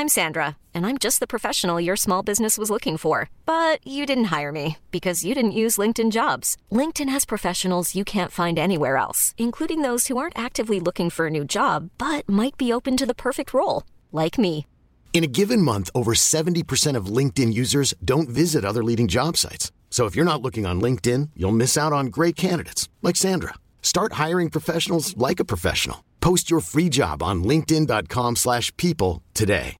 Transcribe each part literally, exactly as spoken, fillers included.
I'm Sandra, and I'm just the professional your small business was looking for. But you didn't hire me because you didn't use LinkedIn Jobs. LinkedIn has professionals you can't find anywhere else, including those who aren't actively looking for a new job, but might be open to the perfect role, like me. In a given month, over seventy percent of LinkedIn users don't visit other leading job sites. So if you're not looking on LinkedIn, you'll miss out on great candidates like Sandra. Start hiring professionals like a professional. Post your free job on linkedin.com slash people today.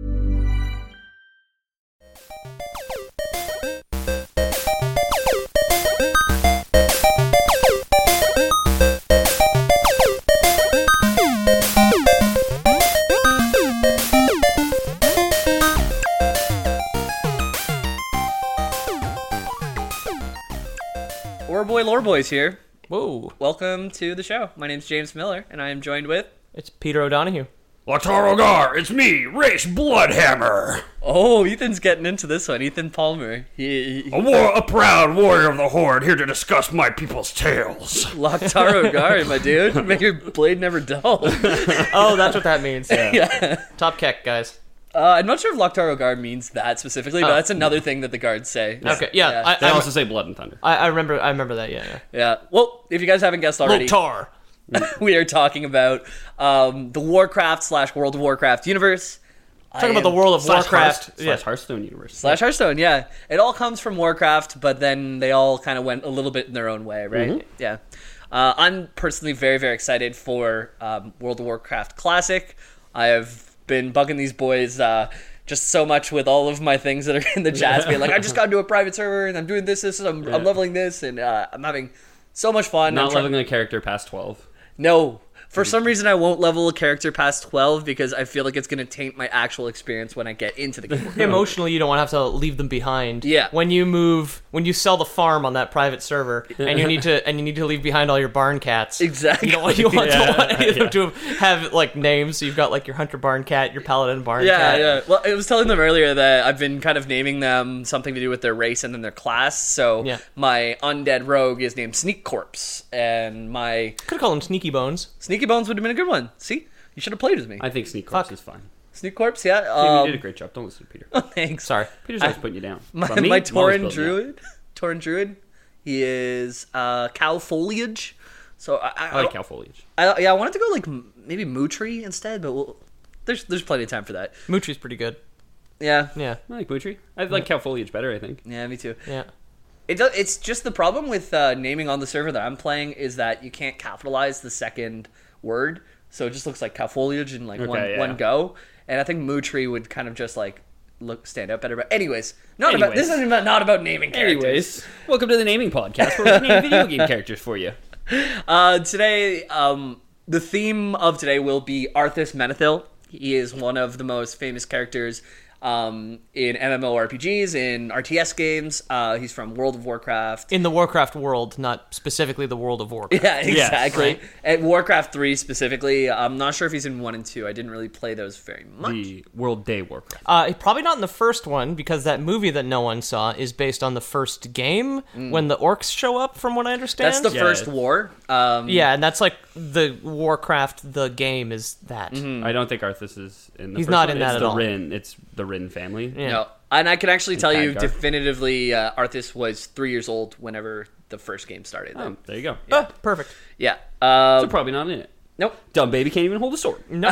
Lore Boy Lore Boys here. Whoa. Welcome to the show. My name's James Miller, and I am joined with... It's Peter O'Donohue. Lataro Gar, it's me, Race Bloodhammer. Oh, Ethan's getting into this one. Ethan Palmer. He, he... A, war, a proud warrior of the Horde, here to discuss my people's tales. Lataro Gar, my dude. Make your blade never dull. Oh, that's what that means. Yeah. Yeah. Top Keck, guys. Uh, I'm not sure if Lataro Guard means that specifically, but Oh. that's another thing that the guards say. Okay, yeah. Yeah. I, They I, also say Blood and Thunder. I, I remember I remember that, yeah, yeah. Yeah. Well, if you guys haven't guessed already, Loktar. we are talking about um, the Warcraft slash World of Warcraft universe. Talking about the World of Slash Warcraft. Hearth- yeah. slash Hearthstone universe. Slash Hearthstone, yeah. It all comes from Warcraft, but then they all kind of went a little bit in their own way, right? Mm-hmm. Yeah. Uh, I'm personally very, very excited for um, World of Warcraft Classic. I have been bugging these boys uh, just so much with all of my things that are in the chats, being like, I just got into a private server, and I'm doing this, this, I'm, Yeah. I'm leveling this, and uh, I'm having so much fun. Not I'm try- leveling a character past twelve. No. For some reason, I won't level a character past twelve because I feel like it's going to taint my actual experience when I get into the game. Emotionally, you don't want to have to leave them behind. Yeah. When you move, when you sell the farm on that private server, and you need to, and you need to leave behind all your barn cats. Exactly. You don't, want- you want, Yeah, don't want any of them yeah. to have like names. So you've got like your hunter barn cat, your paladin barn Yeah, cat. yeah. Well, I was telling them earlier that I've been kind of naming them something to do with their race and then their class. So Yeah. my undead rogue is named Sneak Corpse, and my Could have called him Sneaky Bones. Sneaky Bones would have been a good one. See, you should have played with me. I think Sneak Corpse Fuck. is fine. Sneak Corpse, yeah. Hey, Um, you did a great job. Don't listen to Peter. thanks. Sorry. Peter's always putting you down. My, But me, my I'm always Tauren building you up. Druid, Tauren Druid, he is uh, Cow Foliage. So I, I, I like cow foliage. I, yeah, I wanted to go like m- maybe Mootry instead, but we'll, there's there's plenty of time for that. Moochie's pretty good. Yeah, Yeah. I like Mootry. I like cow foliage better, I think. yeah, me too. Yeah. It does, it's just the problem with uh, naming on the server that I'm playing is that you can't capitalize the second word, so it just looks like cow foliage in like Okay, one yeah. one go. And I think Mootry would kind of just like look stand out better. But anyways, not about Anyways. this isn't about, not about naming characters. Anyways, welcome to the naming podcast where we name video game characters for you. Uh, today, um, the theme of today will be Arthas Menethil. He is one of the most famous characters um, in MMORPGs, in R T S games. Uh, he's from World of Warcraft. In the Warcraft world, not specifically the World of Warcraft. Yeah, exactly. right. At Warcraft three specifically, I'm not sure if he's in one and two. I didn't really play those very much. The World Day Warcraft. Uh, probably not in the first one, because that movie that no one saw is based on the first game when the orcs show up, from what I understand. That's the Yeah, first it's- war. Um, Yeah, and that's like the Warcraft, the game is that. I don't think Arthas is in the He's first not one. in that it's at the all. Rin. It's the Rin family. Yeah. No. And I can actually tell you Khadgar. definitively uh, Arthas was three years old whenever the first game started. Oh, there you go. Oh, perfect. Yeah. Uh, So probably not in it. nope. Dumb baby can't even hold a sword. No.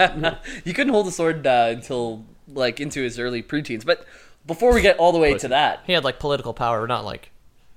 You couldn't hold a sword uh, until like into his early preteens. But before we get all the way to that, He had like political power, not like,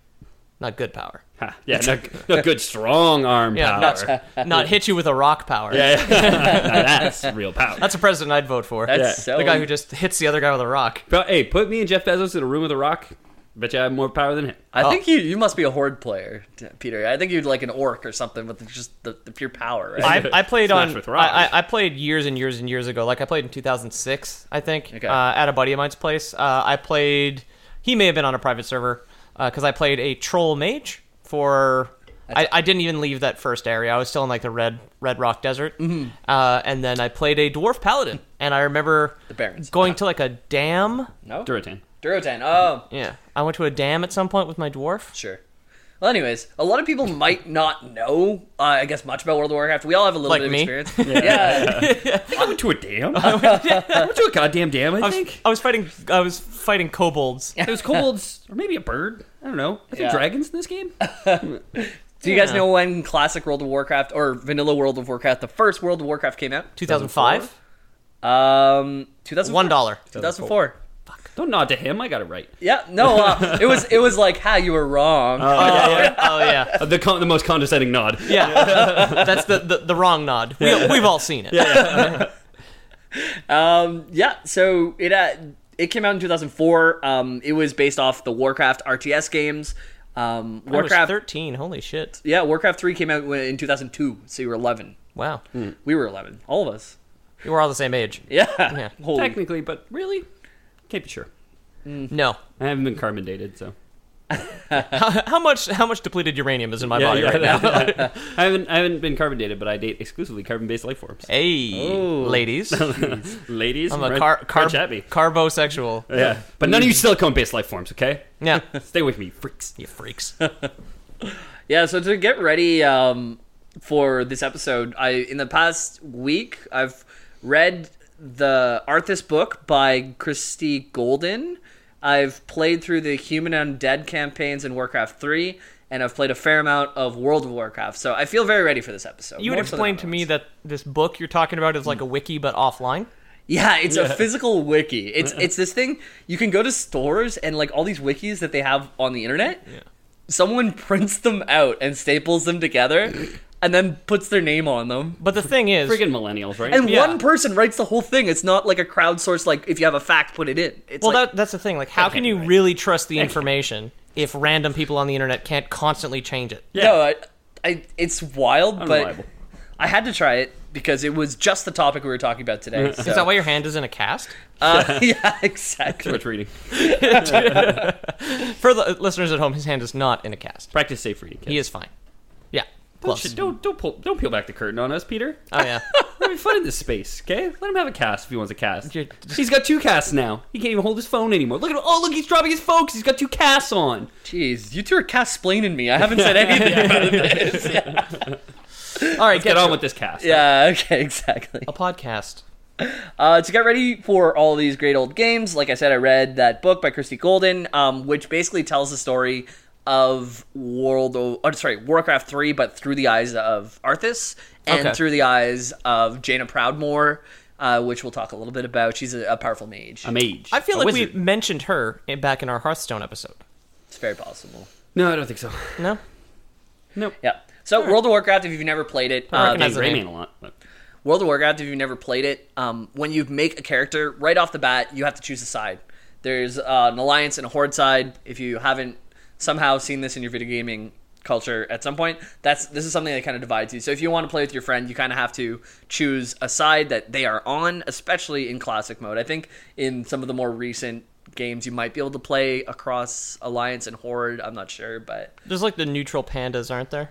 not good power. Ha, yeah, not, not good strong arm Yeah, power. not, not hit you with a rock power. yeah, yeah. Now that's real power. That's a president I'd vote for. that's Yeah. so the guy who just hits the other guy with a rock. But, hey, put me and Jeff Bezos in a room with a rock. Bet you I have more power than him. I Oh. think you you must be a horde player, Peter. I think you'd like an orc or something with just the, the pure power, right? I, I played Smash on. with I, rocks. I I played years and years and years ago. Like I played in two thousand six, I think, Okay. uh, at a buddy of mine's place. Uh, I played. He may have been on a private server because I played a troll mage for. I, I didn't even leave that first area. I was still in like the red Red Rock Desert, mm-hmm. uh, and then I played a dwarf paladin. And I remember The Barrens. going to like a dam. No? Duratan. Durotan. Oh, Yeah, I went to a dam at some point with my dwarf. sure. Well, anyways, a lot of people might not know, uh, I guess, much about World of Warcraft. We all have a little Like bit of me? experience. Yeah. I think I went to a dam. I went to a goddamn dam, I, I was, think. I was fighting. I was fighting kobolds. It was kobolds, or maybe a bird. I don't know. I think Yeah. dragons in this game. Do you guys know when classic World of Warcraft or vanilla World of Warcraft, the first World of Warcraft came out? two thousand five. Um, two thousand four. One dollar. two thousand four. Don't nod to him. I got it right. Yeah, no, uh, it was it was like, ha, you were wrong. Oh yeah. Oh yeah. Uh, the con- the most condescending nod. Yeah. That's the, the the wrong nod. We, we've all seen it. Um, yeah, so it uh, it came out in two thousand four. Um, it was based off the Warcraft R T S games. Um, I was Warcraft, thirteen. Holy shit. yeah, Warcraft three came out in two thousand two, so you were eleven. Wow. We were eleven, all of us. We were all the same age. Yeah, Yeah. Holy- Technically, but really, can't be sure. No. I haven't been carbon dated, so. How, how much how much depleted uranium is in my body right now? I haven't I haven't been carbon dated, but I date exclusively carbon-based life forms. Hey, Oh. ladies. Ladies, I'm a red- car, red car, chat me. carbosexual. Yeah, but none of you silicone-based life forms, okay? Yeah. Stay with me, freaks. You freaks. Yeah, so to get ready um, for this episode, I in the past week I've read the Arthas book by Christy Golden. I've played through the Human Undead campaigns in Warcraft three, and I've played a fair amount of World of Warcraft. So I feel very ready for this episode. You would more so than explain to me that this book you're talking about is like a wiki but offline? Yeah, it's a physical wiki. It's it's this thing you can go to stores and like all these wikis that they have on the internet. Yeah. Someone prints them out and staples them together, and then puts their name on them. But the thing is, Friggin' millennials, right? And Yeah. one person writes the whole thing. It's not like a crowdsourced, like, if you have a fact, put it in. It's well, like, that, that's the thing. Like, how can you really trust the information if random people on the internet can't constantly change it? no, I, I, it's wild, Unreliable. but I had to try it because it was just the topic we were talking about today. Is that why your hand is in a cast? Uh, yeah, Too exactly. much reading. For the listeners at home, his hand is not in a cast. Practice safe reading, kids. He is fine. Yeah, Don't, close. don't don't pull don't peel back the curtain on us, Peter. Oh yeah. We're having fun in this space, okay? Let him have a cast if he wants a cast. You're just- He's got two casts now. He can't even hold his phone anymore. Look at him! Oh, look, he's dropping his phone 'cause he's got two casts on. Jeez, you two are cast-splaining me. I haven't said anything about this. Yeah, All right, Let's get to on it. with this cast. yeah okay, exactly. a podcast. Uh, to get ready for all these great old games, like I said, I read that book by Christy Golden, um, which basically tells the story of World of, oh, sorry, Warcraft three, but through the eyes of Arthas and Okay. through the eyes of Jaina Proudmoore, uh, which we'll talk a little bit about. She's a, a powerful mage. A mage. I feel A like wizard. we mentioned her in- back in our Hearthstone episode. It's very possible. No, I don't think so. No? Nope. Yeah. So World of Warcraft, if you've never played it, I uh, recognize I the Rayman name. a lot. But. World of Warcraft, if you've never played it, um, when you make a character, right off the bat, you have to choose a side. There's uh, an alliance and a horde side. If you haven't somehow seen this in your video gaming culture at some point, that's this is something that kind of divides you. So if you want to play with your friend, you kind of have to choose a side that they are on, especially in classic mode. I think in some of the more recent games, you might be able to play across alliance and horde. I'm not sure, but There's like the neutral pandas, aren't there?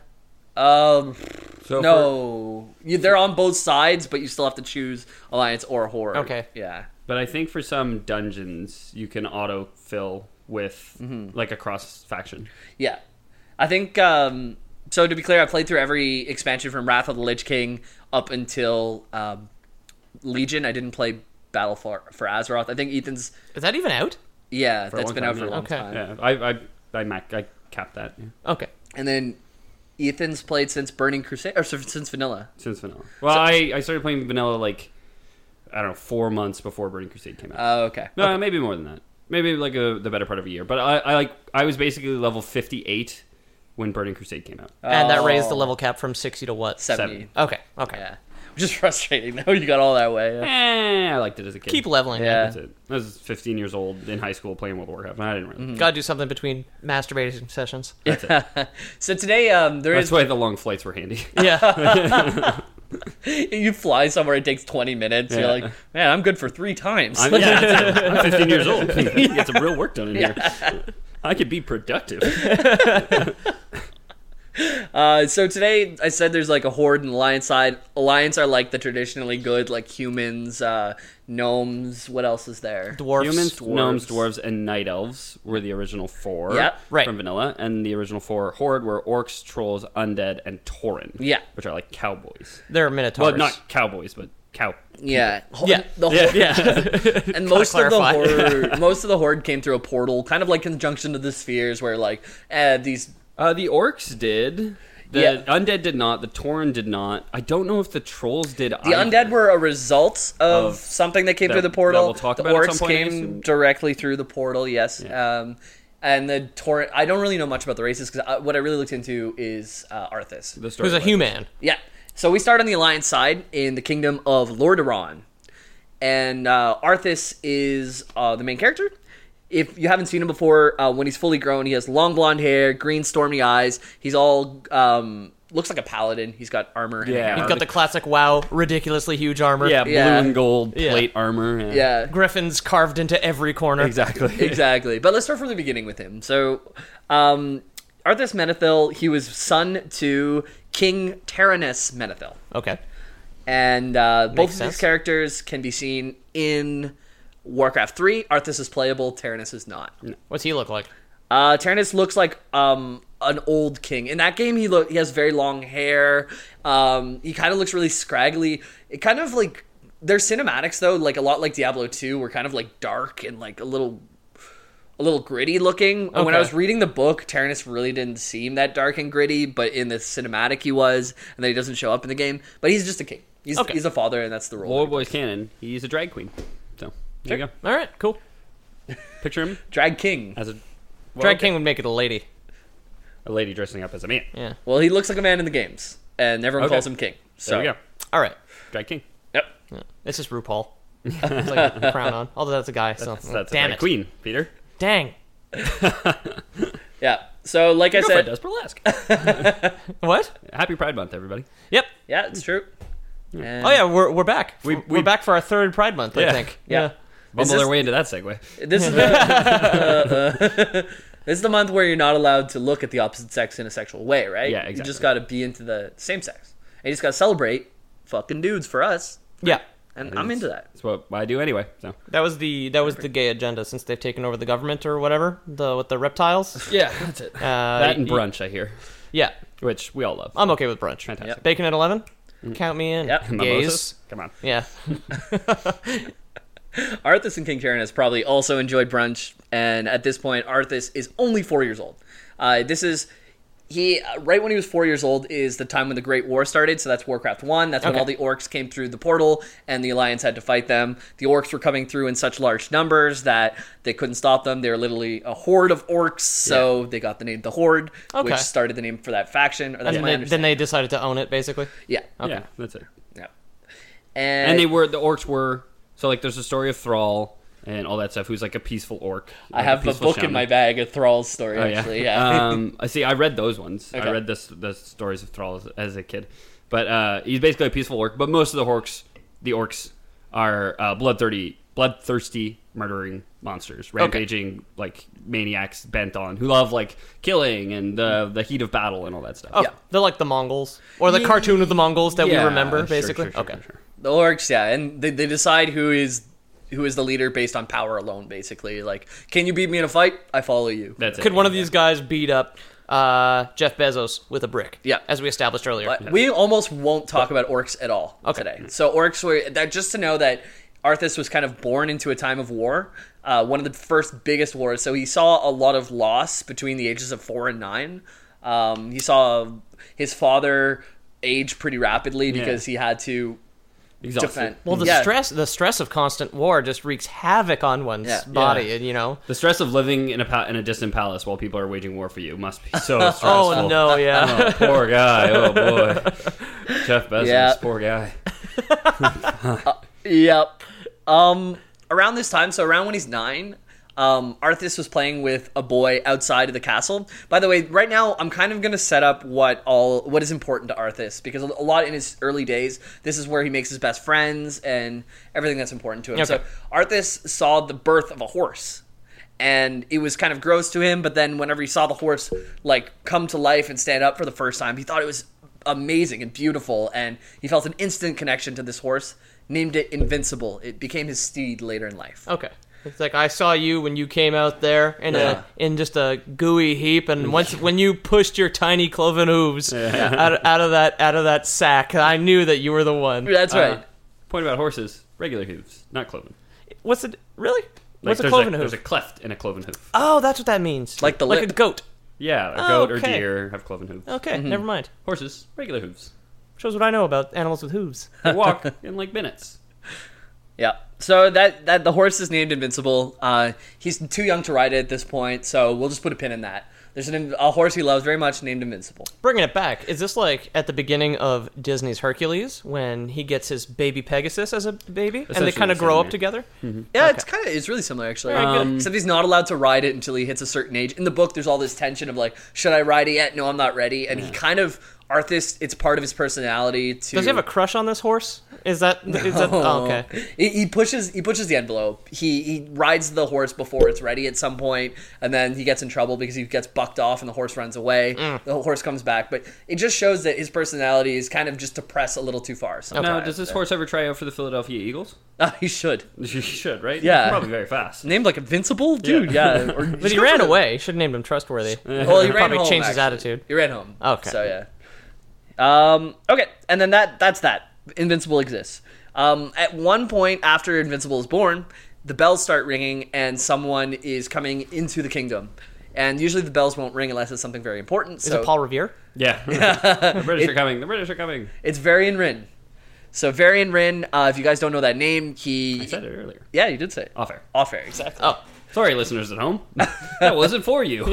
um, So no, you, they're on both sides, but you still have to choose alliance or horde. Okay. Yeah. But I think for some dungeons, you can autofill with Mm-hmm. like a cross faction. Yeah. I think, um, so to be clear, I played through every expansion from Wrath of the Lich King up until um, Legion. I didn't play Battle for, for Azeroth. I think Ethan's, Is that even out? yeah, a that's long been time, out for a yeah. long Okay. time. Yeah, I I I, Mac, I capped that yeah. Okay. And then Ethan's played since Burning Crusade, or since Vanilla. since vanilla. Well, I, I started playing vanilla like I don't know four months before Burning Crusade came out. Oh, okay. no, maybe more than that. Maybe like a, the better part of a year. But I, I like I was basically level fifty-eight when Burning Crusade came out. And that raised the Oh. level cap from sixty to what? seventy. Okay. Okay. Yeah. Which is frustrating, though. You got all that way. Yeah. Eh, I liked it as a kid. Keep leveling. Yeah. That's it. I was fifteen years old in high school playing World of Warcraft. I didn't really. Mm-hmm. Gotta do something between masturbating sessions. That's it. So today, um, there That's is why the long flights were handy. Yeah. you fly somewhere, it takes twenty minutes. You're Yeah. like, man, I'm good for three times. I'm, yeah, that's it. I'm fifteen years old. You get some real work done in here. I could be productive. Uh, so today I said there's like a horde and alliance side. Alliance are like the traditionally good, like humans, uh, gnomes. What else is there? Dwarfs. Humans, dwarves. gnomes, dwarves, and night elves were the original four Yep. Right. from Vanilla, and the original four Horde were orcs, trolls, undead, and Tauren. Yeah. which are like cowboys. They're minotaurs. Well, not cowboys, but cow. Yeah, Ho- Yeah. the Yeah. yeah. And most of the clarify. horde, most of the horde came through a portal, kind of like conjunction of the spheres, where like eh, these. Uh, the orcs did. The Yeah. undead did not. The Tauren did not. I don't know if the trolls did. The undead were a result of, Of something that came that- through the portal. that we'll talk the about at orcs some point, I came assume. directly through the portal. Yes. Yeah. Um, and the Tauren. I don't really know much about the races because what I really looked into is uh, Arthas. The story Who's a was- human. Yeah. So we start on the Alliance side in the kingdom of Lordaeron. And uh, Arthas is uh, the main character. If you haven't seen him before, uh, when he's fully grown, he has long blonde hair, green stormy eyes. He's all um, looks like a paladin. He's got armor. And Yeah. a He's You've hammer. got the classic WoW, ridiculously huge armor. Yeah, blue Yeah. and gold Yeah. plate armor. Yeah, Yeah. Griffins carved into every corner. exactly. Exactly. But let's start from the beginning with him. So, um, Arthas Menethil, he was son to King Taranis Menethil. Okay. And uh, both Makes of sense. these characters can be seen in Warcraft three. Arthas is playable, Taranis is not. What's he look like? Uh, Taranis looks like um, an old king. In that game, he look he has very long hair. Um, he kind of looks really scraggly. It kind of like their cinematics though, like a lot like Diablo two, were kind of like dark and like a little a little gritty looking. When I Okay. was reading the book, Taranis really didn't seem that dark and gritty, but in the cinematic he was, and then he doesn't show up in the game. But he's just a king. He's Okay. he's a father, and that's the role. Lord Boy's canon. He's a drag queen. So there you go. All right, cool. Picture him Drag king. as a well, Drag okay. King would make it a lady. a lady dressing up as a man. Yeah. Well, he looks like a man in the games, and everyone Okay. calls him king. So There you go. All right. Drag king. Yep. Yeah. It's just RuPaul. It's like a crown on. Although that's a guy, so That's, that's a damn drag it. queen, Peter. Dang. Yeah. So, like I Your friend said, does burlesque. What? Happy Pride Month, everybody. Yep. yeah, it's true. And Oh yeah, we're we're back. We- We, we- are back for our third Pride Month, I Yeah. think. Yeah. Bumble this- their way into that segue. This is the, uh, this is the month where you're not allowed to look at the opposite sex in a sexual way, right? Yeah, You exactly. just got to be into the same sex, and you just got to celebrate fucking dudes for us, Yeah. and I'm into that. That's what I do anyway. So That was the that was the gay agenda since they've taken over the government or whatever. The with the reptiles. yeah, that's it. Uh, that and y- brunch, I hear, Yeah. which we all love. I'm okay with brunch. Fantastic. Yep. Bacon at eleven? Count me in. Yep. Mimosas? Gays. Come on. Yeah. Arthas and King Taranis probably also enjoyed brunch, and at this point, Arthas is only four years old. Uh, this is he uh, right when he was four years old is the time when the Great War started. So that's Warcraft One. That's when Okay. all the orcs came through the portal, and the Alliance had to fight them. The orcs were coming through in such large numbers that they couldn't stop them. They were literally a horde of orcs, so they got the name the Horde, Okay. which started the name for that faction. Or that's And my they, then understanding. they decided to own it, basically. yeah, Yeah, that's it. yeah, and, And they were the orcs were so like there's a story of Thrall and all that stuff. Who's like a peaceful orc. I like have a peaceful book in shaman. my bag of Thrall's story. Oh, Actually, yeah. um, I see. I read those ones. Okay. I read this the stories of Thrall as, as a kid. But uh, he's basically a peaceful orc. But most of the orcs, the orcs, are uh, bloodthirsty, bloodthirsty, murdering monsters, rampaging like maniacs bent on who love like killing and the the heat of battle and all that stuff. Oh, Yeah. they're like the Mongols. Or the cartoon of the Mongols that Yeah, we remember, sure, basically. sure, sure, okay. sure, sure. The orcs, yeah, and they, they decide who is who is the leader based on power alone, basically. Like, can you beat me in a fight? I follow you. That's it. Could one of these guys beat up uh, Jeff Bezos with a brick? Yeah. As we established earlier. But we almost won't talk about orcs at all Okay. today. So orcs were that just to know that Arthas was kind of born into a time of war, uh, one of the first biggest wars. So he saw a lot of loss between the ages of four and nine. Um, he saw his father age pretty rapidly because he had to Exhausted. defend. Well, the Yeah. stress the stress of constant war just wreaks havoc on one's Yeah. body, Yeah. and you know. The stress of living in a pa- in a distant palace while people are waging war for you must be so stressful. Oh no, yeah. Oh, poor guy. Oh boy. Jeff Bezos, Yeah. poor guy. Yep. Um, around this time, so around when he's nine, um, Arthas was playing with a boy outside of the castle. By the way, right now I'm kind of going to set up what all what is important to Arthas because a lot in his early days, this is where he makes his best friends and everything that's important to him. Okay. So Arthas saw the birth of a horse. And it was kind of gross to him, but then whenever he saw the horse like come to life and stand up for the first time, he thought it was amazing and beautiful, and he felt an instant connection to this horse, named it Invincible. It became his steed later in life. Okay. It's like I saw you when you came out there in Yeah. a in just a gooey heap, and once when you pushed your tiny cloven hooves out, of, out of that out of that sack, I knew that you were the one. That's right. Uh, point about horses: regular hooves, not cloven. What's it really? Like, What's a there's cloven There's hoof? a cleft in a cloven hoof. Oh, that's what that means. Like the like lip. a goat. Yeah, a Oh, goat or okay. deer have cloven hooves. Okay, never mind. Horses, regular hooves. Shows what I know about animals with hooves. They walk in like minutes. Yeah. So that that the horse is named Invincible. Uh, he's too young to ride it at this point, so we'll just put a pin in that. There's an, a horse he loves very much named Invincible. Bringing it back, is this like at the beginning of Disney's Hercules when he gets his baby Pegasus as a baby and they Essentially kind of the grow same, up yeah. together? Yeah, it's kind of it's really similar actually. Very good. Um, except he's not allowed to ride it until he hits a certain age. In the book, there's all this tension of like, should I ride it yet? No, I'm not ready. And he kind of Arthas, it's part of his personality to. Does he have a crush on this horse? Is that is that oh, okay? He, he pushes he pushes the envelope. He he rides the horse before it's ready at some point, and then he gets in trouble because he gets bucked off and the horse runs away. Mm. The horse comes back, but it just shows that his personality is kind of just to press a little too far. Now, sometimes. does this horse ever try out for the Philadelphia Eagles? Uh, he should. You should, right? Yeah. Probably very fast. Named like Invincible, dude. Yeah, Or- But he ran away. Should have named him Trustworthy. Well, he ran Probably home, changed his actually. attitude. He ran home. Okay. So yeah. Um. Okay, and then that that's that. Invincible exists. Um. At one point after Invincible is born, the bells start ringing, and someone is coming into the kingdom. And usually the bells won't ring unless it's something very important. Is So it Paul Revere? Yeah. the British are coming. The British are coming. it's Varian Wrynn. So Varian Wrynn, uh, if you guys don't know that name, he I said it earlier. yeah, you did say it. Off air. Off air, exactly. Oh, Sorry, listeners at home. That wasn't for you.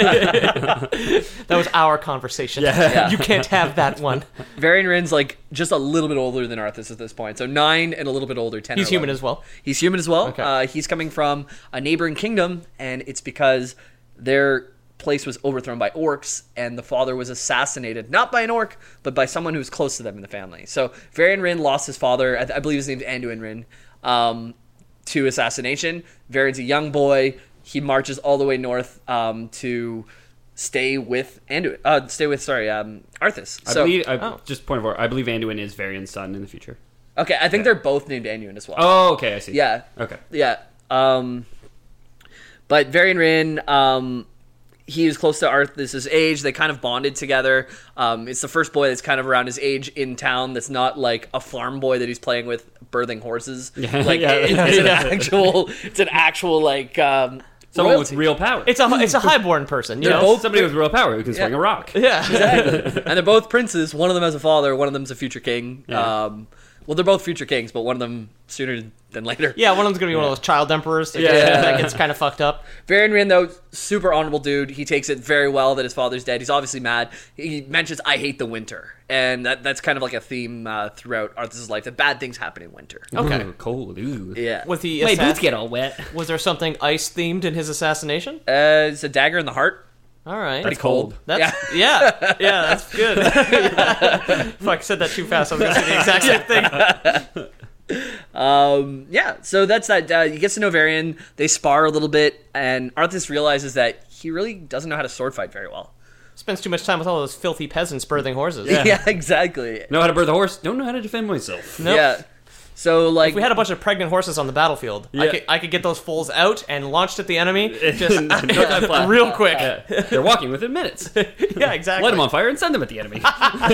that was our conversation. Yeah. You can't have that one. Varian Wrynn's like just a little bit older than Arthas at this point. So nine and a little bit older, ten. He's or human eleven. as well. He's human as well. Okay. Uh, he's coming from a neighboring kingdom, and it's because their place was overthrown by orcs, and the father was assassinated, not by an orc, but by someone who was close to them in the family. So Varian Wrynn lost his father, I, th- I believe his name's Anduin Wrynn, um, to assassination. Varian's a young boy. He marches all the way north um, to stay with Anduin. Uh, stay with, sorry, um, Arthas. I So, believe, I, Oh. just point of order, I believe Anduin is Varian's son in the future. okay, I think they're both named Anduin as well. Oh, okay, I see. Yeah. Okay. Yeah. Um, but Varian Wrynn, um, he was close to Arthas' age. They kind of bonded together. Um, it's the first boy that's kind of around his age in town that's not like a farm boy that he's playing with birthing horses. Yeah, Like yeah, it- yeah, it's an yeah. actual, it's an actual like um, Someone royalty. with real power. It's a it's a highborn person. You They're know. both- Somebody with real power who can swing a rock. Yeah. Exactly. And they're both princes. One of them has a father. One of them's a future king. Yeah. Um, well, they're both future kings, but one of them sooner than later. Yeah, one of them's gonna be one of those child emperors. That Yeah. gets, that gets kind of fucked up. Varian Wrynn, though, super honorable dude. He takes it very well that his father's dead. He's obviously mad. He mentions, I hate the winter. And that, that's kind of like a theme uh, throughout Arthas' life, that bad things happen in winter. Okay. Ooh, cold. Ooh. Yeah. Was he? My assa- boots get all wet. Was there something ice themed in his assassination? Uh, it's a dagger in the heart. All right. That's cold. That's yeah, yeah, that's good. If I said that too fast, I was gonna say the exact same thing. Um, yeah, so that's that. Uh, he gets to know Varian. They spar a little bit, and Arthas realizes that he really doesn't know how to sword fight very well. Spends too much time with all those filthy peasants birthing horses. Yeah, exactly. Know how to birth a horse? Don't know how to defend myself. Nope. Yeah. So, like... If we had a bunch of pregnant horses on the battlefield, I, Yeah. could, I could get those foals out and launched at the enemy just No time flat. real quick. Yeah. They're walking within minutes. Yeah, exactly. Light them on fire and send them at the enemy.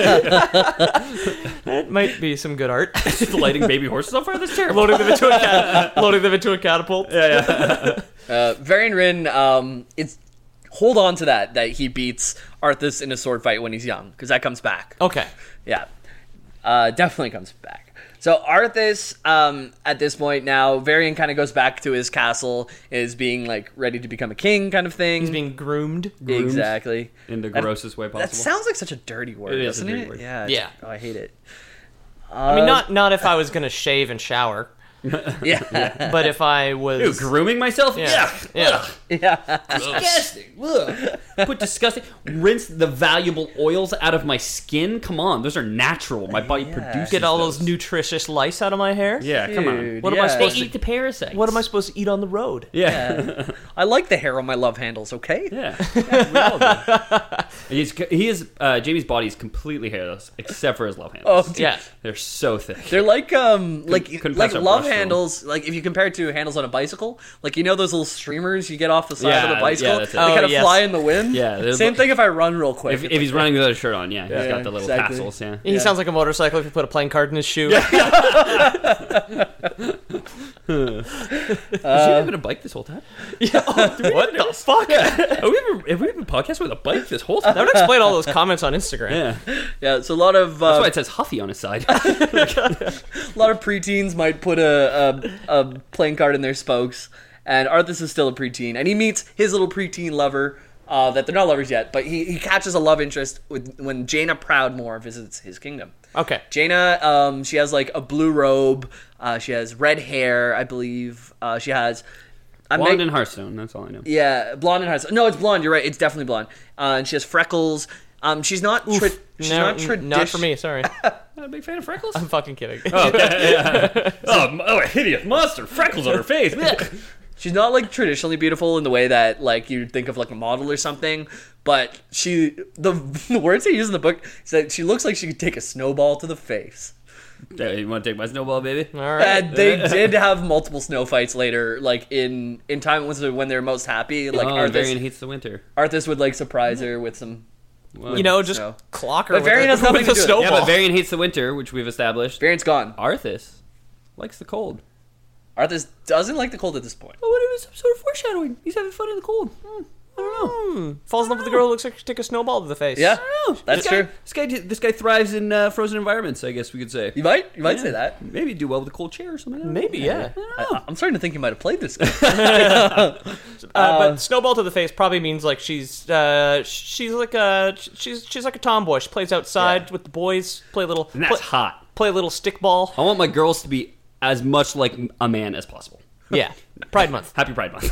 It might be some good art. Lighting baby horses on fire? That's terrible. loading them into a cat- loading them into a catapult. Uh, Varian Wrynn, um, it's hold on to that that he beats Arthas in a sword fight when he's young, because that comes back. Okay. Yeah, uh, definitely comes back. So Arthas, um, at this point now, Varian kind of goes back to his castle, is being like ready to become a king, kind of thing. He's being groomed. exactly In the That- grossest way That possible. sounds like such a dirty word, It is a doesn't dirty it? word. Yeah. Yeah. Oh, I hate it. I mean, not not if I was gonna shave and shower. Yeah. But if I was Ew, grooming myself? Yeah. Yeah. Yeah. Ugh. Yeah. Disgusting. Ugh. Put disgusting. Rinse the valuable oils out of my skin. Come on, those are natural. My body Yeah. produces get all those. those nutritious lice out of my hair, Yeah, come on. Dude, What am I yeah. supposed They to eat the parasites. what am I supposed to eat on the road? Yeah. I like the hair on my love handles, okay? Yeah. Yeah, we all do. He's, he is, uh, Jamie's body is completely hairless, except for his love handles. Oh, dude. Yeah. They're so thick. They're like um like couldn't like pass a love brush through 'em. handles. Like if you compare it to handles on a bicycle, like you know those little streamers you get off the side Yeah, of the yeah, bicycle. that's it. They Oh, kind of yes. fly in the wind. Yeah, they're Same li- thing if I run real quick. If, It's if he's like- running without a shirt on, yeah, he's Yeah, got the little exactly. tassels, yeah. He sounds like a motorcycle if you put a playing card in his shoe. Has he been a bike this whole time? What the fuck? Have we ever, have we been podcasting with a bike this whole time? That would explain all those comments on Instagram. Yeah. yeah, it's a lot of That's uh, why it says Huffy on his side. a lot of preteens might put a, a a playing card in their spokes, and Arthas is still a preteen, and he meets his little preteen lover. Uh, that they're not lovers yet, but he, he catches a love interest with, when Jaina Proudmoore visits his kingdom. Okay. Jaina, um, she has like a blue robe. Uh, she has red hair, I believe. Uh, she has I'm Blonde make- and Hearthstone, that's all I know. yeah, blonde and has no, it's blonde. You're right. It's definitely blonde. Uh, and she has freckles. Um, she's not. Tra- she's No, not n- traditional. not for me. Sorry, Not a big fan of freckles? I'm fucking kidding. oh, m- oh, a hideous monster. Freckles on her face. Blech. She's not like traditionally beautiful in the way that like you'd think of like a model or something. But she, the, the words they use in the book said she looks like she could take a snowball to the face. Yeah, you want to take my snowball, baby? All right. And they did have multiple snow fights later, like in in time was when they're most happy. Like oh, Arthas, Varian hates the winter. Arthas would like surprise her with some. You know, just snow. clock her But with, Varian a, has nothing with to a do with it. Yeah, snowball. but Varian hates the winter, which we've established. Variant's gone. Arthas likes the cold. Arthas doesn't like the cold at this point. Oh, what is some sort of foreshadowing? He's having fun in the cold. Hmm, I don't know. Hmm. Falls in love with the girl who looks like she took a snowball to the face. Yeah, I don't know. that's this guy, true. This guy, this guy thrives in uh, frozen environments. I guess we could say. You might, you might Yeah. say that. Maybe do well with a cold chair or something. I don't know. Maybe, yeah. I don't I, know. I'm starting to think you might have played this game. Uh, but snowball to the face probably means like she's uh, she's like a she's she's like a tomboy. She plays outside Yeah. with the boys, play a little And that's play, hot. play a little stick ball. I want my girls to be as much like a man as possible. Yeah, Pride Month. Happy Pride Month.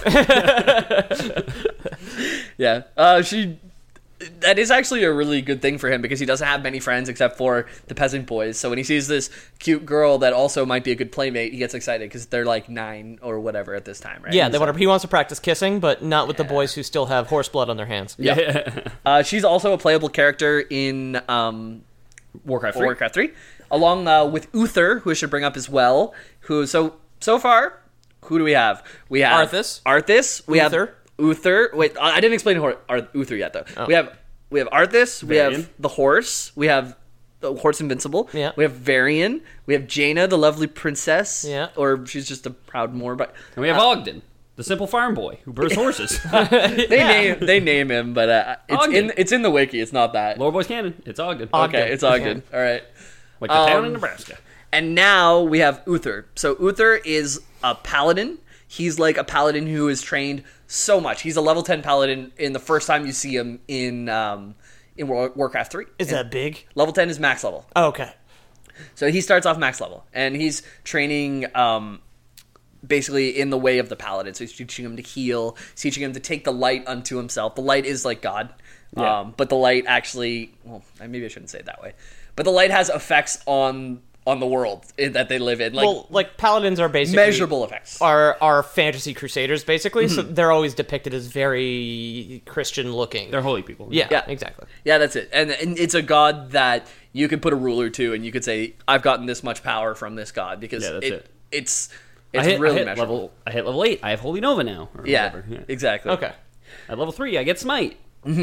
Yeah, uh, she. That is actually a really good thing for him because he doesn't have many friends except for the peasant boys. So when he sees this cute girl that also might be a good playmate, he gets excited because they're like nine or whatever at this time, right? Yeah, they So- want to, he wants to practice kissing, but not with the boys who still have horse blood on their hands. Yeah. Uh, she's also a playable character in um, Warcraft three. Warcraft three, along uh, with Uther, who I should bring up as well. Who so so far, who do we have? We have Arthas. Arthas. We Uther. have Uther. Wait, I I didn't explain Hor- Ar- Uther yet though. Oh. We have we have Arthas. We Varian. have the horse. We have the horse invincible. Yeah. We have Varian. We have Jaina, the lovely princess. Yeah. Or she's just a proud Moor, but And we have Ogden, the simple farm boy who births horses. they name they name him, but uh, it's Ogden. in it's in the wiki. It's not that. Lower Boys Cannon. It's Ogden. Ogden. Okay, it's all good. All right. Like the town Um, in Nebraska. And now we have Uther. So Uther is a paladin. He's like a paladin who is trained so much. He's a level ten paladin in the first time you see him in um, in War- Warcraft three. Is that big? Level ten is max level. Oh, okay. So he starts off max level. And he's training um, basically in the way of the paladin. So he's teaching him to heal. He's teaching him to take the light unto himself. The light is like God. Yeah. Um, but the light actually... Well, maybe I shouldn't say it that way. But the light has effects on on the world in, that they live in. Like, Well, like paladins are basically measurable effects. are are fantasy crusaders basically, so Mm-hmm. they're always depicted as very Christian looking. They're holy people. yeah, Yeah. exactly. Yeah, that's it. And, and it's a god that you could put a ruler to, and you could say, "I've gotten this much power from this god," because Yeah, that's it, it. it's I it's hit, really I hit measurable. level. I hit level eight. I have Holy Nova now. Or Yeah, whatever. Yeah. exactly. Okay. At level three, I get Smite.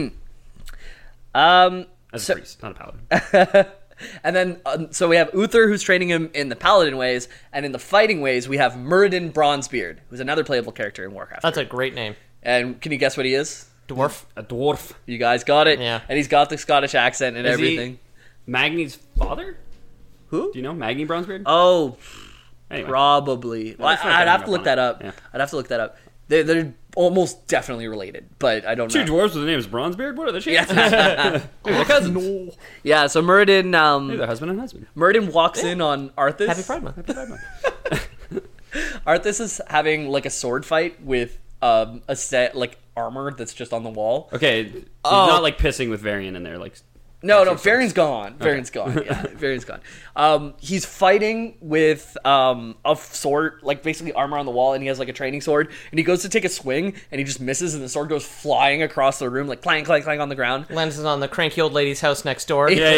Um, As So- a priest, not a paladin. and then um, so we have Uther, who's training him in the paladin ways, and in the fighting ways, we have Muradin Bronzebeard, who's another playable character in Warcraft. That's a great name. And can you guess what he is? Dwarf. A dwarf. You guys got it. Yeah. And he's got the Scottish accent and Is everything. he Magni's father? Who? Do you know Magni Bronzebeard? Oh, anyway. probably. Well, it's not I, I'd coming have up to look on that it. up. Yeah. I'd have to look that up. They're, they're almost definitely related, but I don't Two know. dwarves with the names Bronzebeard? What are the chances? Yeah. Maybe they're cousins. Yeah, so Muradin, Maybe um, they're husband and husband. Muradin walks in on Arthas. Happy Pride Month. Happy Pride Month. Arthas is having like a sword fight with um, a set like armor that's just on the wall. Okay, he's Oh. not like pissing with Varian in there. Like, No, no, Varian's gone. Varian's gone. Yeah, Varian's gone. Um, he's fighting with um, a sword, like basically armor on the wall, and he has like a training sword. And he goes to take a swing, and he just misses, and the sword goes flying across the room, like clang, clang, clang on the ground. Lands on the cranky old lady's house next door. yeah,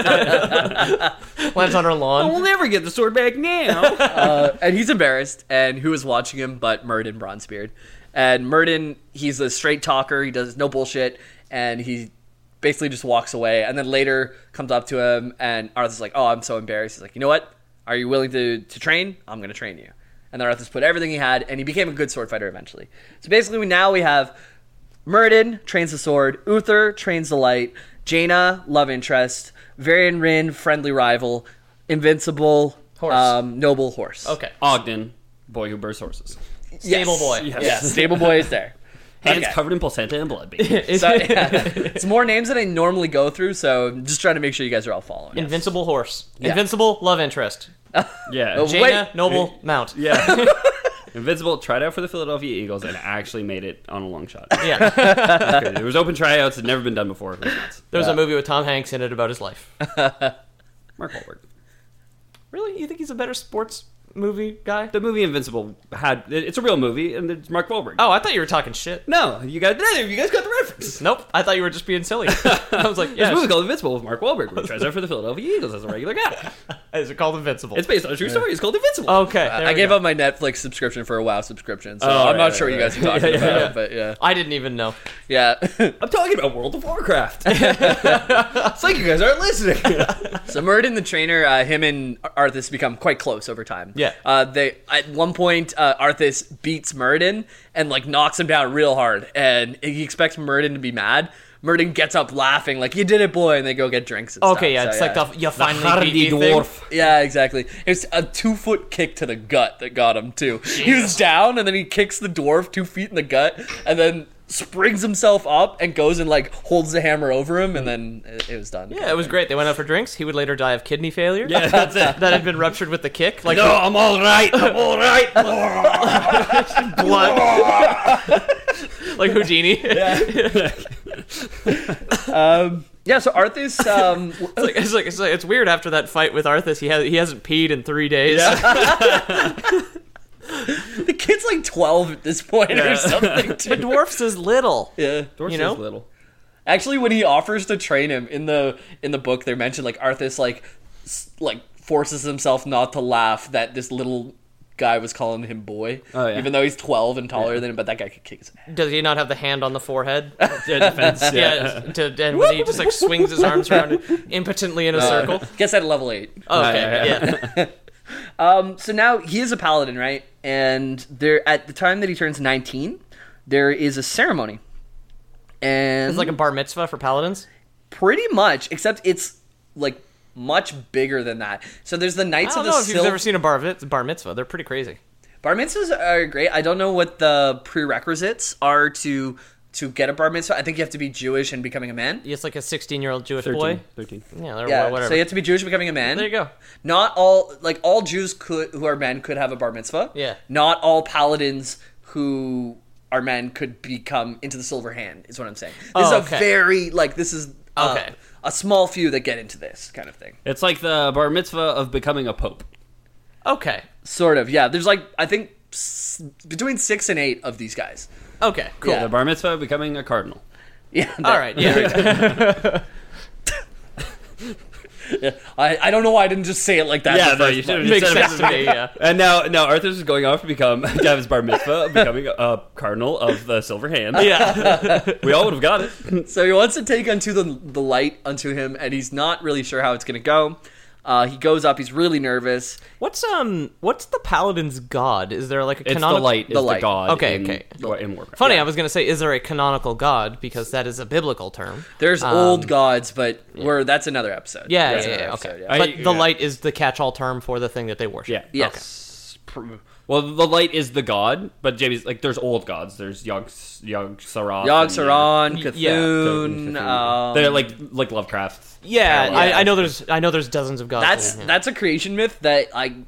yeah. Lands on her lawn. we'll never get the sword back now. Uh, and he's embarrassed. And who is watching him but Murden Bronzebeard? And Murden, he's a straight talker. He does no bullshit, and he basically just walks away, and then later comes up to him, and Arthur's like, oh, I'm so embarrassed. He's like, you know what? Are you willing to, to train? I'm going to train you. And then Arthur's put everything he had, and he became a good sword fighter eventually. So basically, we, now we have Murden trains the sword, Uther trains the light, Jaina, love interest, Varian Rin, friendly rival, Invincible, Horse. Um, noble horse. Okay. Ogden, boy who bursts horses. Stable boy. Yes. Yeah, stable boy is there. Hands Okay. covered in placenta and blood, baby. So, yeah, it's more names than I normally go through, so I'm just trying to make sure you guys are all following. Invincible horse. Yeah. Invincible love interest. Yeah. Oh, Jaina, wait. noble mount. Yeah. Invincible tried out for the Philadelphia Eagles and actually made it on a long shot. Yeah. Okay, there was open tryouts. Had never been done before. It was nuts. There was a movie with Tom Hanks in it about his life. Mark Wahlberg. Really? You think he's a better sports movie guy? The movie Invincible had it's a real movie and it's Mark Wahlberg. Oh, I thought you were talking shit. No, you guys neither of you guys got the reference. Nope. I thought you were just being silly. I was like, There's yeah. a movie called Invincible with Mark Wahlberg where he tries out for the Philadelphia Eagles as a regular guy. Is it called Invincible? It's based on a true story. It's called Invincible. Okay. there I we gave go. up my Netflix subscription for a WoW subscription, so Oh, I'm right, not right, sure what you right. guys are talking Yeah, yeah, about, yeah. but yeah. I didn't even know. Yeah. I'm talking about World of Warcraft. It's like you guys aren't listening. So Murden the trainer, uh, him and Arthas become quite close over time. Yeah. Uh, they at one point uh, Arthas beats Murden and like knocks him down real hard, and he expects Murden to be mad. Murden gets up laughing like, "You did it, boy!" and they go get drinks. And Okay, stuff. yeah, So, it's like the you finally Hardy beat me thing. dwarf. Yeah, exactly. It's a two foot kick to the gut that got him too. He was down, and then he kicks the dwarf two feet in the gut, and then springs himself up and goes and like holds the hammer over him, and then it, it was done. Yeah, it was great. They went out for drinks. He would later die of kidney failure. Yeah, that's it. That had been ruptured with the kick. Like No, I'm all right. I'm all right. blood. Like Houdini. Yeah. So Arthas, um, It's like, it's like it's like it's weird after that fight with Arthas. He has he hasn't peed in three days. the kid's like twelve at this point or Yeah. something. The Too. dwarf's is little. Yeah. Dwarf You know? is little. Actually, when he offers to train him in the in the book, they mentioned like Arthas like s- like forces himself not to laugh that this little guy was calling him boy, Oh, yeah. even though he's twelve and taller than him. But that guy could kick his ass. Does he not have the hand on the forehead? Yeah, defense. Yeah. Yeah. To, and when he just like swings his arms around impotently in a circle. Guess at level eight. Oh, Yeah, okay. yeah, Yeah. Um, so now he is a paladin, right? And there, at the time that he turns nineteen, there is a ceremony, and It's like a bar mitzvah for paladins. pretty much, except it's like much bigger than that. So there's the I Knights don't of know the if you've Sil- ever seen a bar, vit- bar mitzvah. They're pretty crazy. Bar mitzvahs are great. I don't know what the prerequisites are to to get a bar mitzvah. I think you have to be Jewish and becoming a man. It's like a sixteen-year-old Jewish thirteen. boy. thirteen. Yeah, they're, Yeah, whatever. so you have to be Jewish and becoming a man. There you go. Not all, like all Jews could who are men could have a bar mitzvah. Yeah. Not all paladins who are men could become into the Silver Hand. Is what I'm saying. This Oh, is okay. a very like this is uh, Okay. a small few that get into this kind of thing. It's like the bar mitzvah of becoming a pope. Okay. Sort of, yeah. There's like I think s- between six and eight of these guys. Okay. Cool. Yeah. The bar mitzvah of becoming a cardinal. Yeah. All right. Yeah. I, I don't know why I didn't just say it like that. Yeah, the no, first you time. should Makes instead of- sense to me. Yeah. And now, now Arthur's is going off to become to have his bar mitzvah, of becoming a, a cardinal of the Silver Hand. Yeah. We all would have got it. So he wants to take unto the the light unto him, and he's not really sure how it's going to go. Uh, he goes up. He's really nervous. What's um? What's the paladin's god? Is there like a It's canonical? the light. Is The the, light. god. Okay, in, okay. In Warcraft. Funny, I was gonna say, is there a canonical god because that is a biblical term. There's Um, old gods, but we're that's another episode. Yeah, That's yeah, another yeah, episode, okay. yeah. I- But the yeah. light is the catch-all term for the thing that they worship. Yeah. Yes. Pr- Well, the light is the god, but Jamie's like there's old gods. There's Yog Yog Saroth. Yog and, Saron, Y- yeah. Cthulhu. yeah. um, They're like like Lovecraft. Yeah, parallel. I, I know there's I know there's dozens of gods. that's in here. that's a creation myth that I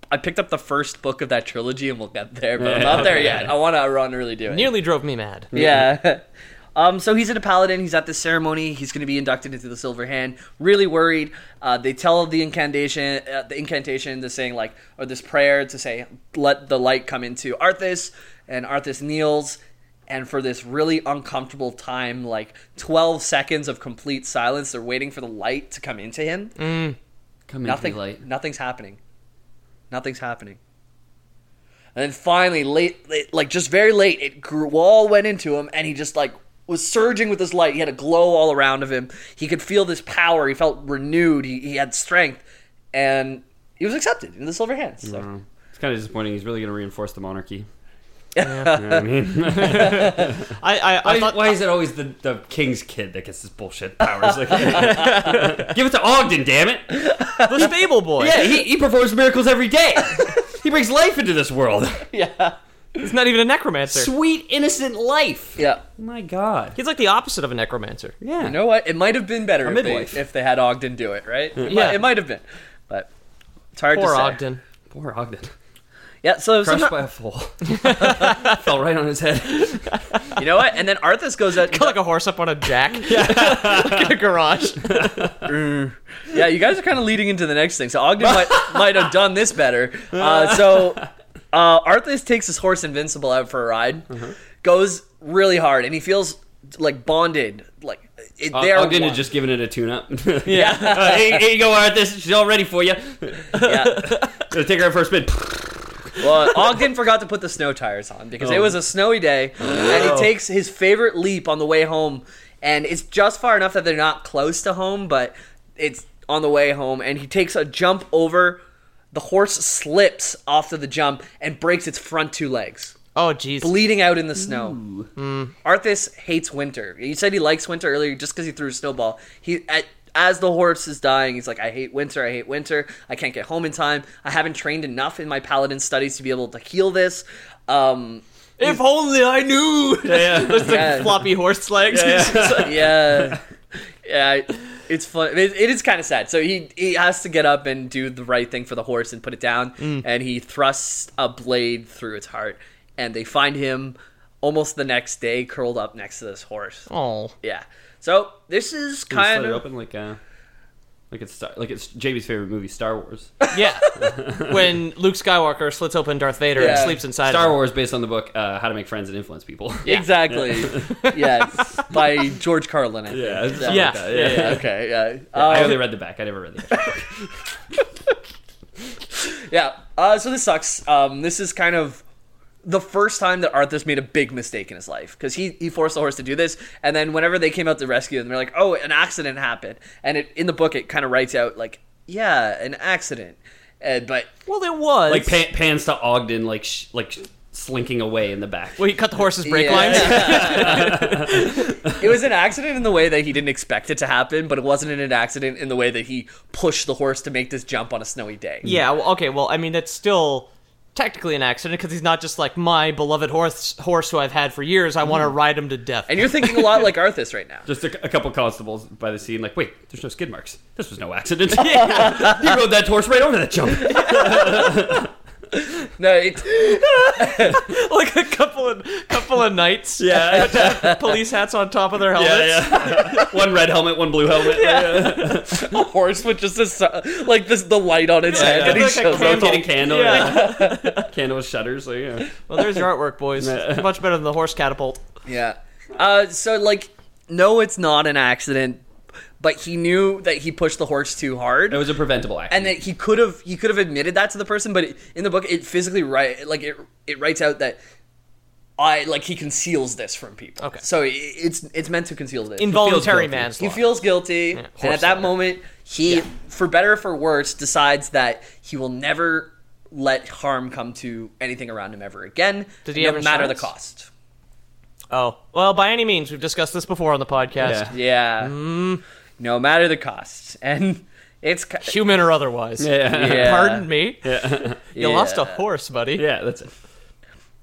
I picked up the first book of that trilogy, and we'll get there, but I'm Yeah, not there okay. yet. I want to run really do it. Nearly drove me mad. Yeah. Um, so he's in a paladin. He's at this ceremony. He's going to be inducted into the Silver Hand. Really worried. Uh, they tell the incantation, uh, the incantation, to saying like, or this prayer to say, let the light come into Arthas, and Arthas kneels. And for this really uncomfortable time, like twelve seconds of complete silence, they're waiting for the light to come into him. Mm. Come Nothing. into light. Nothing's happening. Nothing's happening. And then finally, late, late, like just very late, it grew, all went into him, and he just like was surging with this light. He had a glow all around of him. He could feel this power. He felt renewed. He, he had strength, and he was accepted in the Silver Hands. So. Wow. It's kind of disappointing. He's really going to reinforce the monarchy. Yeah. You know what I mean? I, I, Why, I thought, why is it always the, the king's kid that gets this bullshit powers? Like, give it to Ogden, damn it! the stable boy. Yeah, he, he performs miracles every day. He brings life into this world. Yeah. He's not even a necromancer. Sweet, innocent life. Yeah. My God. He's like the opposite of a necromancer. Yeah. You know what? It might have been better A if they, midwife. if they had Ogden do it, right? It, Yeah. might, it might have been. But it's hard Poor to say. Ogden. Poor Ogden. Yeah, so Crushed somehow, by a fool. Fell right on his head. you know what? And then Arthas goes out. Got like a horse up on a jack. Yeah. like in a garage. Yeah, you guys are kind of leading into the next thing. So Ogden might, might have done this better. Uh, so uh, Arthas takes his horse Invincible out for a ride, goes really hard, and he feels like bonded. Like it, Uh, they are Ogden one. had just given it a tune-up. Yeah. Uh, here, here you go, Arthas. She's all ready for you. Yeah. Gonna take her out for a spin. Well, Ogden forgot to put the snow tires on because it Oh. was a snowy day, and he takes his favorite leap on the way home, and it's just far enough that they're not close to home, but it's on the way home, and he takes a jump over. The horse slips off of the jump and breaks its front two legs, Oh, jeez. bleeding out in the snow. Arthas hates winter. He said he likes winter earlier just because he threw a snowball. He at, as the horse is dying, he's like, I hate winter, I hate winter. I can't get home in time. I haven't trained enough in my paladin studies to be able to heal this. Um, If only I knew. Yeah. Those like Yeah. floppy horse legs. yeah, yeah, it's fun. It, it is kind of sad. So he he has to get up and do the right thing for the horse and put it down, and he thrusts a blade through its heart, and they find him almost the next day curled up next to this horse. Oh. Yeah. So this is Can you kind slit it of open like uh, like it's Star- like it's J B's favorite movie, Star Wars. Yeah. When Luke Skywalker slits open Darth Vader and Yeah. sleeps inside Star of him. Wars based on the book uh, How to Make Friends and Influence People. exactly. Yes, by George Carlin. I think. Yeah, it's Yeah. something Yeah. like that. yeah, yeah. Okay. Yeah. I Um, only read the back. I never read the back. Yeah. Uh, so this sucks. Um, this is kind of the first time that Arthas made a big mistake in his life because he, he forced the horse to do this, and then whenever they came out to rescue him, they're like, "Oh, an accident happened," and it, in the book it kind of writes out like, "Yeah, an accident," uh, but Well, there was. Like pan- pans to Ogden, like sh- like slinking away in the back. Well, he cut the horse's brake Yeah. lines. it was an accident in the way that he didn't expect it to happen, but it wasn't an accident in the way that he pushed the horse to make this jump on a snowy day. Yeah, well, okay, well, I mean, that's still technically an accident because he's not just like my beloved horse, horse who I've had for years. I want to ride him to death. And you're thinking a lot like Arthas right now. Just a, a couple constables by the scene, like, wait, there's no skid marks. This was no accident. He rode that horse right over that jump. No, it's like a couple of couple of knights. Yeah, Police hats on top of their helmets. yeah, yeah. One red helmet, one blue helmet. a horse with just this, uh, like this, the light on its head, yeah. and he Like a shows up. Rotating candle. Yeah. Yeah. Candle with shutters. So yeah. Well, there's your artwork, boys. It's much better than the horse catapult. Yeah. Uh, so like, no, it's not an accident, but he knew that he pushed the horse too hard, It was a preventable act. and that he could have he could have admitted that to the person, but it, in the book, it physically write like it it writes out that I like he conceals this from people. Okay. So it, it's it's meant to conceal this. Involuntary guilty. He manslaughter. feels guilty, and at that slaughter. moment, he, for better or for worse, decides that he will never let harm come to anything around him ever again, Did he no have matter the insurance? cost. Oh, well, by any means, we've discussed this before on the podcast. Yeah. Yeah, no matter the cost, and it's ki- Human or otherwise. Yeah. Yeah. Pardon me? Yeah. You lost a Yeah. horse, buddy. Yeah, that's it.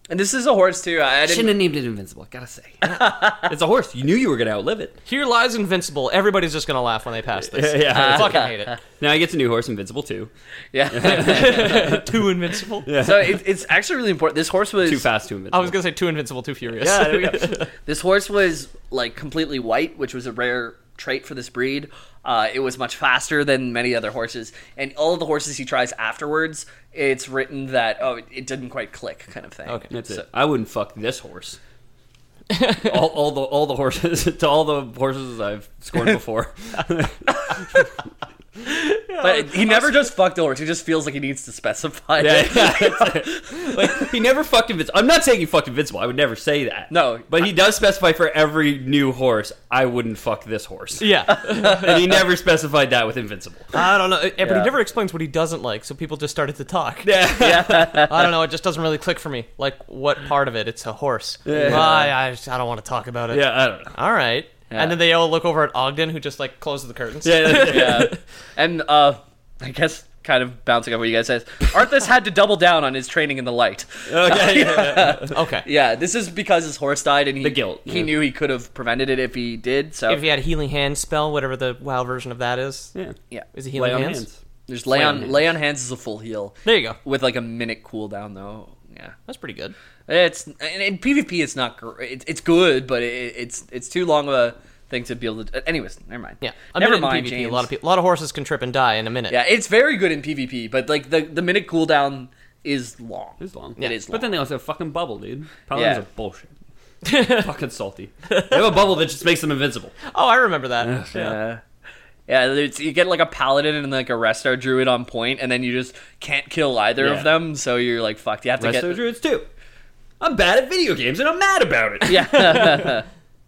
And this is a horse too. I didn't. Shouldn't have named it Invincible, I gotta say. It's a horse. You knew you were going to outlive it. Here lies Invincible. Everybody's just gonna laugh when they pass this. Yeah. I fucking hate it. Now he gets a new horse, Invincible two. Yeah. Too Invincible. So it, it's actually really important. This horse was Too fast, too Invincible. I was gonna say Too Invincible, Too Furious. Yeah, there we go. This horse was like completely white, which was a rare trait for this breed. Uh, it was much faster than many other horses, and all of the horses he tries afterwards, it's written that oh, it, it didn't quite click, kind of thing. Okay. That's So- it. I wouldn't fuck this horse. all, all the all the horses to all the horses I've scored before. But he never just fucked the horse. He just feels like he needs to specify. Yeah, it. yeah, that's it. Like, he never fucked Invincible. I'm not saying he fucked Invincible. I would never say that. No. But he does specify for every new horse, I wouldn't fuck this horse. Yeah. And he never specified that with Invincible. I don't know, but Yeah. he never explains what he doesn't like, so people just started to talk. Yeah. I don't know, it just doesn't really click for me. Like, what part of it? It's a horse. Yeah. I, I, just, I don't want to talk about it. Yeah, I don't know. All right. Yeah. And then they all look over at Ogden, who just, like, closes the curtains. Yeah, that's it. Yeah. And uh, I guess kind of bouncing off what you guys said, Arthas had to double down on his training in the light. Okay. Yeah, yeah. Okay. Yeah, this is because his horse died, and he The guilt, he yeah. knew he could have prevented it if he did. So If he had a Healing Hand spell, whatever the WoW version of that is. Yeah. yeah, Is it Lay Healing on Hands? hands. there's lay Lay on on hands. lay on hands is a full heal There you go. with like a minute cooldown though. Yeah, That's pretty good. it's and in PvP it's not gr- it's it's good, but it, it's it's too long of a thing to be able to. Anyways, never mind. Yeah. A never minute mind. in PvP, James. a lot of people, a lot of horses can trip and die in a minute. Yeah, it's very good in PvP, but like the the minute cooldown is long. It's long. It is long. But then they also have fucking bubble, dude. Paladins Yeah. are bullshit. Fucking salty. They have a bubble that just makes them invincible. Oh, I remember that. Yeah. Yeah, there's- you get like a paladin and like a resto druid on point, and then you just can't kill either Yeah. of them, so you're like fucked. You have to Resto get druids too. I'm bad at video games and I'm mad about it. yeah.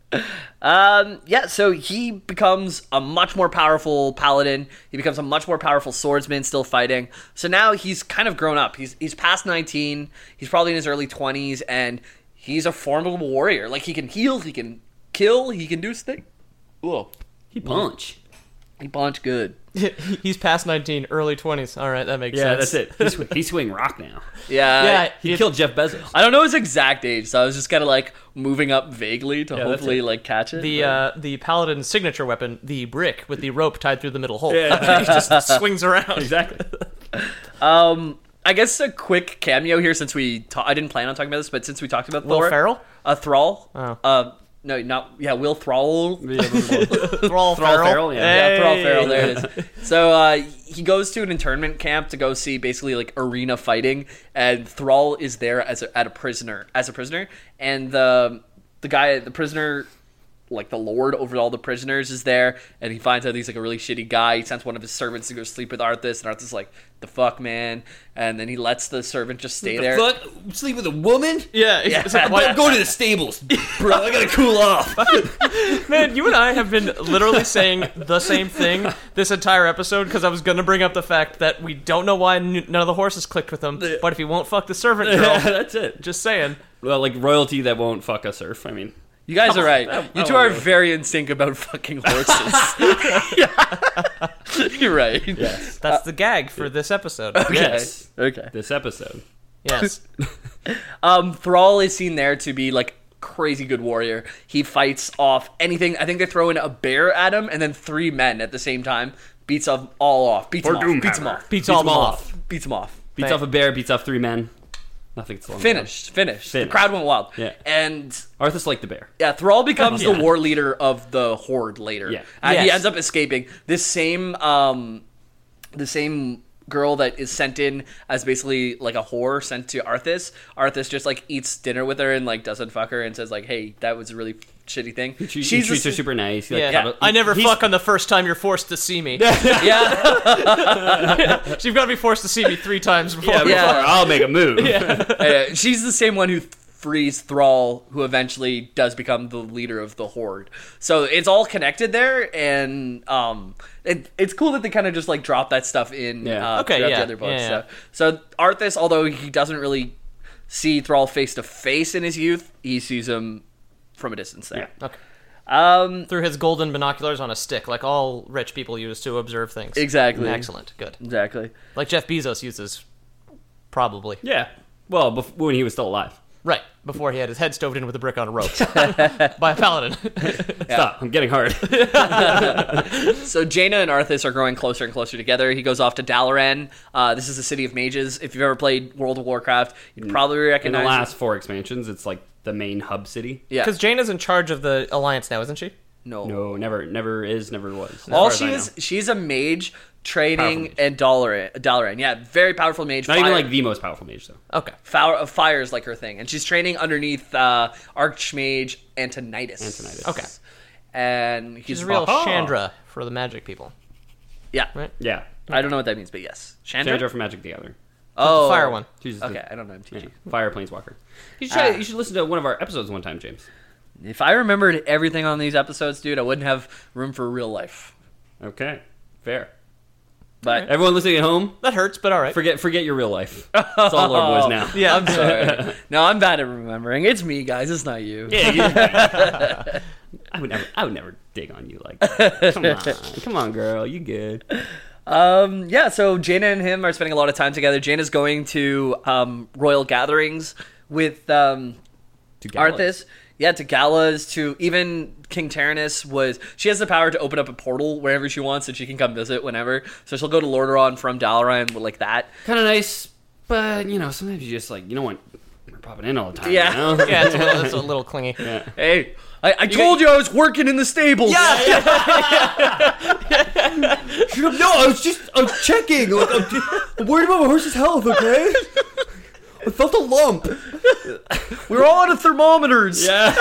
um, yeah, so he becomes a much more powerful paladin. He becomes a much more powerful swordsman, still fighting. So now he's kind of grown up. He's he's past nineteen. He's probably in his early twenties, and he's a formidable warrior. Like he can heal, he can kill, he can do things. Whoa, He punch. he punch good. He's past nineteen, early twenties. All right, that makes Yeah, sense. that's it. He's, sw- he's swing rock now. Yeah, Yeah, He it- killed Jeff Bezos. I don't know his exact age, so I was just kind of like moving up vaguely to Yeah, that's hopefully it. like catch it. The but- uh, the paladin's signature weapon, the brick with the rope tied through the middle hole. Yeah. He just swings around. Exactly. um, I guess a quick cameo here since we ta- I didn't plan on talking about this, but since we talked about Will Thor, Ferrell? uh, Thrall, Oh. uh, no, not yeah, Will Thrall. Thrall Thrall Ferrell. Ferrell, yeah. Yeah, Thrall Hey. Ferrell, there it is. So uh, he goes to an internment camp to go see basically like arena fighting, and Thrall is there as a, at a prisoner as a prisoner, and the the guy, the prisoner, like the lord over all the prisoners, is there, and he finds out he's like a really shitty guy. He sends one of his servants to go sleep with Arthas, and Arthas is like, "The fuck, man," and then he lets the servant just stay there. Fuck, sleep with a woman? Yeah, Yeah. it's like, I'm going to the stables, bro. I gotta cool off. man, you and I have been literally saying the same thing this entire episode because I was going to bring up the fact that we don't know why n- none of the horses clicked with him, but if he won't fuck the servant girl, Yeah, that's it. just saying. Well, like royalty that won't fuck a serf. I mean, You guys are right. I- You I two wanna are go. very in sync about fucking horses. You're right. yes, That's the gag for this episode. Okay. yes. Okay. This episode. Yes. Um, Thrall is seen there to be like crazy good warrior. He fights off anything. I think they throw in a bear at him, and then three men at the same time beats them all off. Beats For them off. Beats them Doomhammer. off. Beats all them all off. Beats them off. Beats Man. off a bear, beats off three men. Nothing's long. Finished. Finished. Finished. The crowd went wild. Yeah. And Arthas liked the bear. yeah, Thrall becomes Yeah. the war leader of the Horde later. Yeah. And he Yes. ends up escaping. This same um the same girl that is sent in as basically like a whore sent to Arthas. Arthas just like eats dinner with her and like doesn't fuck her and says like, "Hey, that was a really shitty thing." She, he She's treats the- her super nice. He, like, Yeah. cuddle- I never he's- fuck on the first time you're forced to see me. yeah. So you've got to be forced to see me three times before. Yeah, Yeah. before I'll make a move. Uh, she's the same one who frees Thrall, who eventually does become the leader of the Horde. So it's all connected there, and um, it, it's cool that they kind of just like drop that stuff in. Yeah. Uh, Okay, throughout yeah, the other books. yeah, yeah. So, so Arthas, although he doesn't really see Thrall face to face in his youth, he sees him from a distance there. Okay. Um, Through his golden binoculars on a stick, like all rich people use to observe things. Exactly. Excellent. Good. exactly. Like Jeff Bezos uses, probably. Yeah. Well, bef- when he was still alive. Right, before he had his head stoved in with a brick on a rope by a paladin. Stop, I'm getting hard. So Jaina and Arthas are growing closer and closer together. He goes off to Dalaran. Uh, this is the city of mages. If you've ever played World of Warcraft, you'd probably In recognize the it. last four expansions, it's like the main hub city. Yeah. Because Jaina's in charge of the Alliance now, isn't she? No. No, never, never is, never was. as All far as she I is, know. she's a mage training Powerful mage. and Dalaran. Dalaran. Yeah, very powerful mage. Not Fire- even like the most powerful mage, though. Okay. Fire, fire is like her thing. And she's training underneath uh, Archmage Antonidas. Antonidas. Okay. And he's She's a real Aha. Chandra for the magic people. Yeah. Right? Yeah. I don't know what that means, but yes. Chandra? Chandra from Magic the Gathering. Oh. The fire one. She's Okay, the, I don't know M T G. yeah, Fire Planeswalker. You should, try, Ah. you should listen to one of our episodes one time, James. If I remembered everything on these episodes, dude, I wouldn't have room for real life. Okay. Fair. But Everyone listening at home, That hurts, but all right. forget forget your real life. It's all Lord Boys now. yeah, I'm sorry. No, I'm bad at remembering. It's me, guys. It's not you. Yeah, yeah. I would never I would never dig on you like that. Come on. Come on, girl. You good. Um, yeah, so Jaina and him are spending a lot of time together. Jaina's going to um, royal gatherings with um, To Galas. Arthas. Yeah, to galas, to even King Taranis was... She has the power to open up a portal wherever she wants, and she can come visit whenever. So she'll go to Lordaeron from Dalaran like that. Kind of nice, but, you know, sometimes you just, like, you don't want her popping in all the time, Yeah. you know? yeah, it's a little, it's a little clingy. Yeah. Hey, I, I told you I was working in the stables. Yeah, yeah. No, I was just, I was checking. Like, I'm, I'm worried about my horse's health, okay? I felt a lump. We were all out of thermometers. Yeah.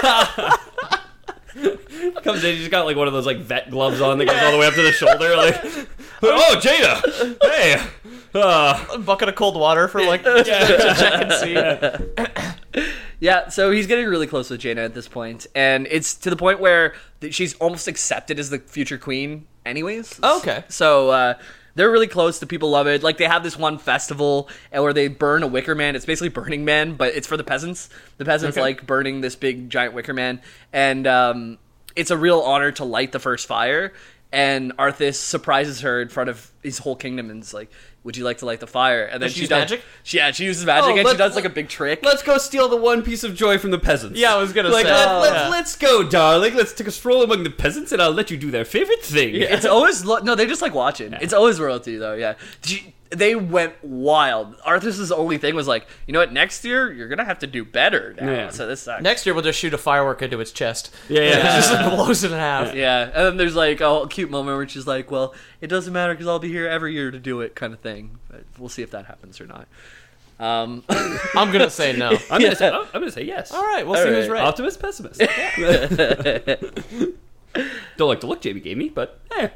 Comes in, he's got like one of those like vet gloves on that goes all the way up to the shoulder. Like, oh, Jada, hey, uh, A bucket of cold water for like to check and see. Yeah, so he's getting really close with Jaina at this point, and it's to the point where th- she's almost accepted as the future queen anyways. Okay. So uh, they're really close. The people love it. Like, they have this one festival where they burn a wicker man. It's basically Burning Man, but it's for the peasants. The peasants Okay. like burning this big, giant wicker man, and um, it's a real honor to light the first fire. And Arthas surprises her in front of his whole kingdom and is like, would you like to light the fire? And then Does she she use does magic? She, yeah, she uses magic, Oh, and she let- does like a big trick. let's go steal the one piece of joy from the peasants. Yeah, I was gonna like, say. Let, let's, Yeah. let's go, darling. Let's take a stroll among the peasants, and I'll let you do their favorite thing. It's always lo- no, they just like watching. It's always royalty though. Yeah, She- they went wild. Arthas's only thing was like, you know what? Next year you're gonna have to do better now. Yeah. So this sucks. Next year we'll just shoot a firework into its chest. Yeah, yeah. It just blows it in half. Yeah, and then there's like a cute moment where she's like, "Well, it doesn't matter because I'll be here every year to do it," kind of thing. But we'll see if that happens or not. Um, I'm gonna say no. I'm, gonna say, I'm gonna say yes. All right, we'll All see who's right. right. Optimist, pessimist. Don't like the look Jamie gave me, but eh.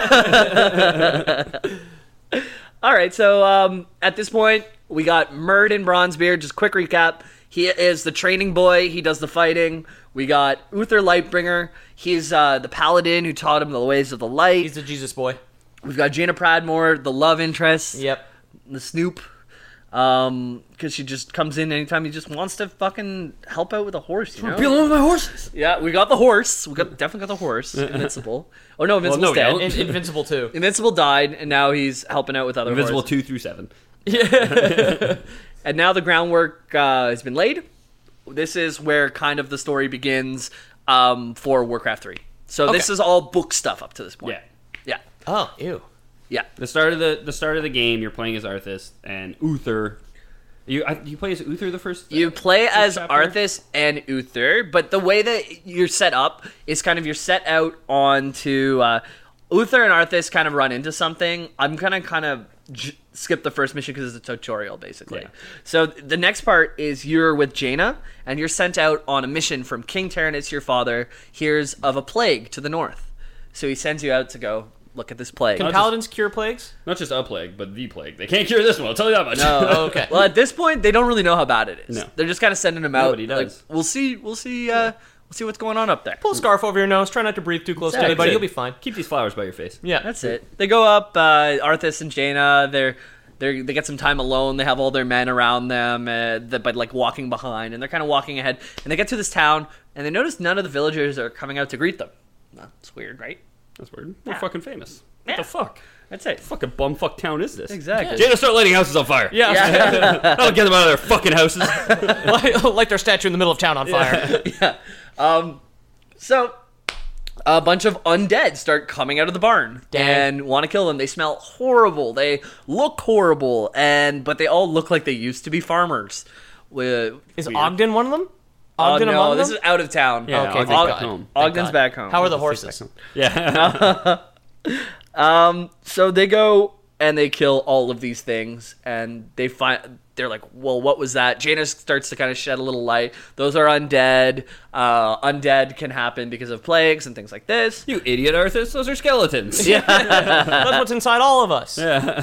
all right, so um, at this point we got Murd and Bronzebeard. Just quick recap: he is the training boy. He does the fighting. We got Uther Lightbringer. He's uh, the paladin who taught him the ways of the light. He's the Jesus boy. We've got Jaina Pradmore, the love interest. Yep. The Snoop. Um, because she just comes in anytime he just wants to fucking help out with a horse, you know? Be alone with my horses. Yeah, we got the horse. We got definitely got the horse. Invincible. Oh no, Invincible's no, we dead. don't. In- Invincible too. Invincible died, and now he's helping out with other Invisible horses. two through seven. And now the groundwork uh, has been laid. This is where kind of the story begins um, for Warcraft three. So this Okay. is all book stuff up to this point. Yeah. Yeah. Oh, ew. Yeah. The start of the the start of the game, you're playing as Arthas and Uther. You I, you play as Uther the first. You play first as chapter? Arthas and Uther, but the way that you're set up is kind of you're set out onto uh, Uther and Arthas kind of run into something. I'm gonna kind of j- skip the first mission because it's a tutorial, basically. Yeah. So the next part is you're with Jaina, and you're sent out on a mission from King Taranis, your father, hears of a plague to the north. So he sends you out to go look at this plague. Can paladins cure plagues? Not just a plague, but the plague. They can't cure this one. I'll tell you that much. No. Oh, okay. Well, at this point, they don't really know how bad it is. No. They're just kind of sending him out. Nobody like, does. we'll see. We'll see. Uh, we'll see what's going on up there. Pull a scarf over your nose. Try not to breathe too close to Yeah, anybody. That's it. You'll be fine. Keep these flowers by your face. Yeah. That's it. They go up. Uh, Arthas and Jaina. They're they they get some time alone. They have all their men around them, uh, that, but like walking behind, and they're kind of walking ahead. And they get to this town, and they notice none of the villagers are coming out to greet them. That's weird, right? That's weird. We're Yeah. fucking famous. What the fuck? That's it. Fucking bumfuck town is this? Exactly. Jaina, start lighting houses on fire. Yeah, That'll get them out of their fucking houses. light, light their statue in the middle of town on fire. Yeah. Um, so a bunch of undead start coming out of the barn Dang. and want to kill them. They smell horrible. They look horrible, and but they all look like they used to be farmers. With Is weird. Ogden one of them? Oh, Ogden no, among this them? is out of town. Yeah, Okay, Ogden's thank back God. home. Thank Ogden's God. back home. How are the horses? Yeah. Um, so they go and they kill all of these things, and they find they're like, well, what was that? Jaina starts to kind of shed a little light. Those are undead. Uh, undead can happen because of plagues and things like this. You idiot, Arthas. Those are skeletons. That's what's inside all of us.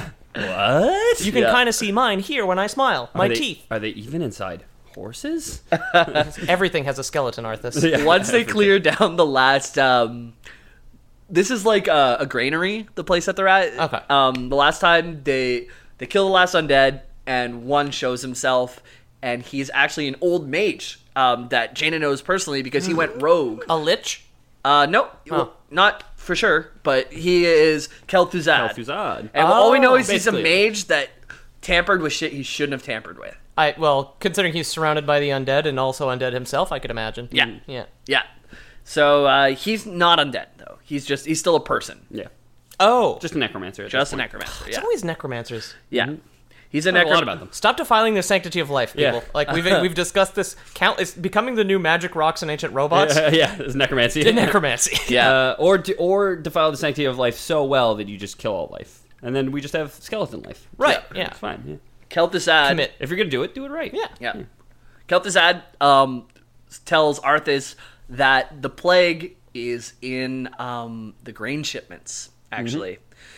What? You can Yeah. kind of see mine here when I smile. My are they, teeth. Are they even inside horses? Everything has a skeleton, Arthas. Once they clear down the last, um, this is like a, a granary, the place that they're at. Okay. Um, the last time they they kill the last undead, and one shows himself, and he's actually an old mage um, that Jaina knows personally because he went rogue. A lich? Uh, no, Oh. not for sure, but he is Kel'Thuzad. Kel'Thuzad. And all we know Oh, is he's a basically. mage that tampered with shit he shouldn't have tampered with. I well, considering he's surrounded by the undead and also undead himself, I could imagine. Yeah. Yeah. Yeah. So uh, he's not undead though. He's just he's still a person, Yeah. Oh, Just a necromancer. At just a this point. necromancer. it's Yeah. always necromancers. Yeah. He's a I know a lot necromancer. about them. Stop defiling the sanctity of life, people. Yeah. Like we've we've discussed this. Count it's becoming the new magic rocks and ancient robots. Uh, yeah, it's necromancy. Necromancy. Yeah. Uh, or de- or defile the sanctity of life so well that you just kill all life, and then we just have skeleton life. Right. Yeah. It's fine. Yeah. Kel'Thuzad. Commit. If you're gonna do it, do it right. Yeah. Yeah. Kel'Thuzad um, tells Arthas that the plague is in um, the grain shipments, actually.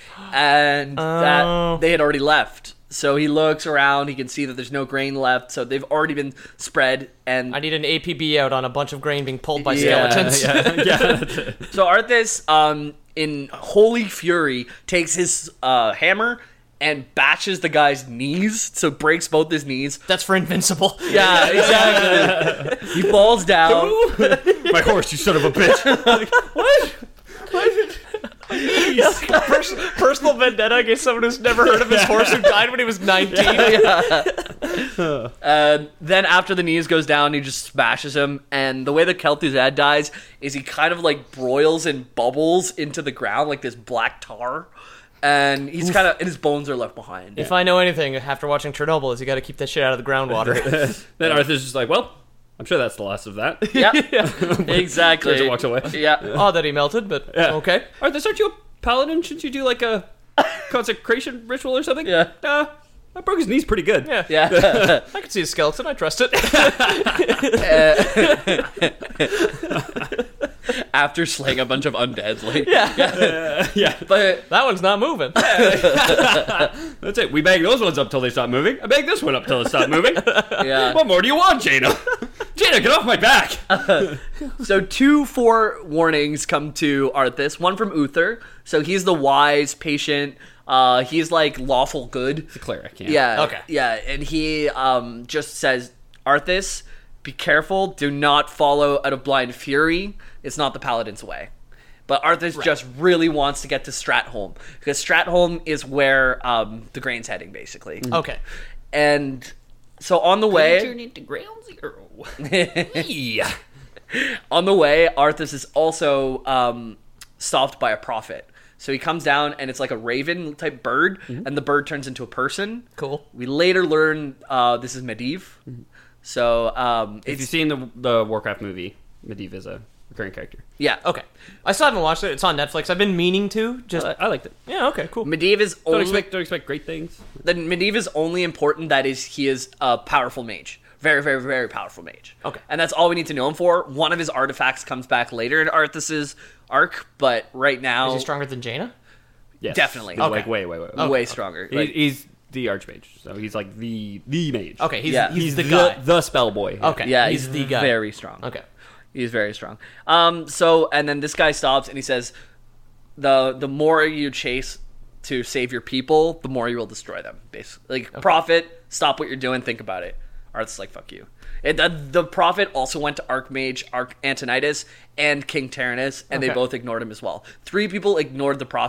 And Oh. that they had already left. So he looks around, he can see that there's no grain left, so they've already been spread. And I need an A P B out on a bunch of grain being pulled by Yeah. skeletons. yeah. so Arthas, um, in holy fury, takes his uh, hammer and bashes the guy's knees, so breaks both his knees. That's for invincible. Yeah, exactly. He falls down. My horse, you son of a bitch. Pers- personal vendetta against someone who's never heard of his horse who died when he was nineteen. And then after the knees goes down, he just smashes him. And the way that Kel'Thuzad dies is he kind of like broils and bubbles into the ground like this black tar. And he's kind of, and his bones are left behind. If I know anything after watching Chernobyl, is you got to keep that shit out of the groundwater. Then Arthur's just like, well, I'm sure that's the last of that. Yeah, exactly. Turns and walks away. Yeah. Odd that he melted, but Yeah. okay. Arthur, aren't you a paladin? Shouldn't you do like a consecration ritual or something? Yeah. Uh, I broke his knees pretty good. Yeah. Yeah. I can see a skeleton. I trust it. After slaying a bunch of undead. Like, yeah. Yeah. but That one's not moving. That's it. We bang those ones up till they stop moving. I bang this one up till it stopped moving. yeah. What more do you want, Jaina? Jaina, get off my back! So two forewarnings come to Arthas. One from Uther. So he's the wise, patient. Uh, he's like lawful good. The cleric, yeah. Yeah. Okay. Yeah, and he um, just says, Arthas, be careful. Do not follow out of blind fury. It's not the paladin's way. But Arthas just really wants to get to Stratholme because Stratholme is where um, the grain's heading, basically. Okay. And so on the way, Turn into ground zero. yeah. on the way, Arthas is also um, stopped by a prophet. So he comes down, and it's like a raven type bird, and the bird turns into a person. Cool. We later learn uh, this is Medivh. So um, If it's you've seen the the Warcraft movie, Medivh is a recurring character. yeah. Okay. I still haven't watched it. It's on Netflix. I've been meaning to. Just I, I liked it. yeah. Okay. Cool. Medivh is Don't only expect don't expect great things. the Medivh is only important that is he is a powerful mage. Very, very, very powerful mage. Okay. And that's all we need to know him for. One of his artifacts comes back later in Arthas's arc, but right now Is he stronger than Jaina? Yes. Definitely. He's Okay. Like way, way, way. way stronger. He- Like, he's the archmage, so he's like the the mage. Okay. He's Yeah. he's, he's the guy. the spell boy. Okay. yeah, he's he's the guy. very strong. Okay. He's very strong. Um, so, and then this guy stops and he says, the the more you chase to save your people, the more you will destroy them. Basically, like prophet, stop what you're doing, think about it. Arth's like, fuck you. And the, the prophet also went to Archmage Arch Antonidas and King Tyrannus, and they Okay. both ignored him as well. Three people ignored the prophet,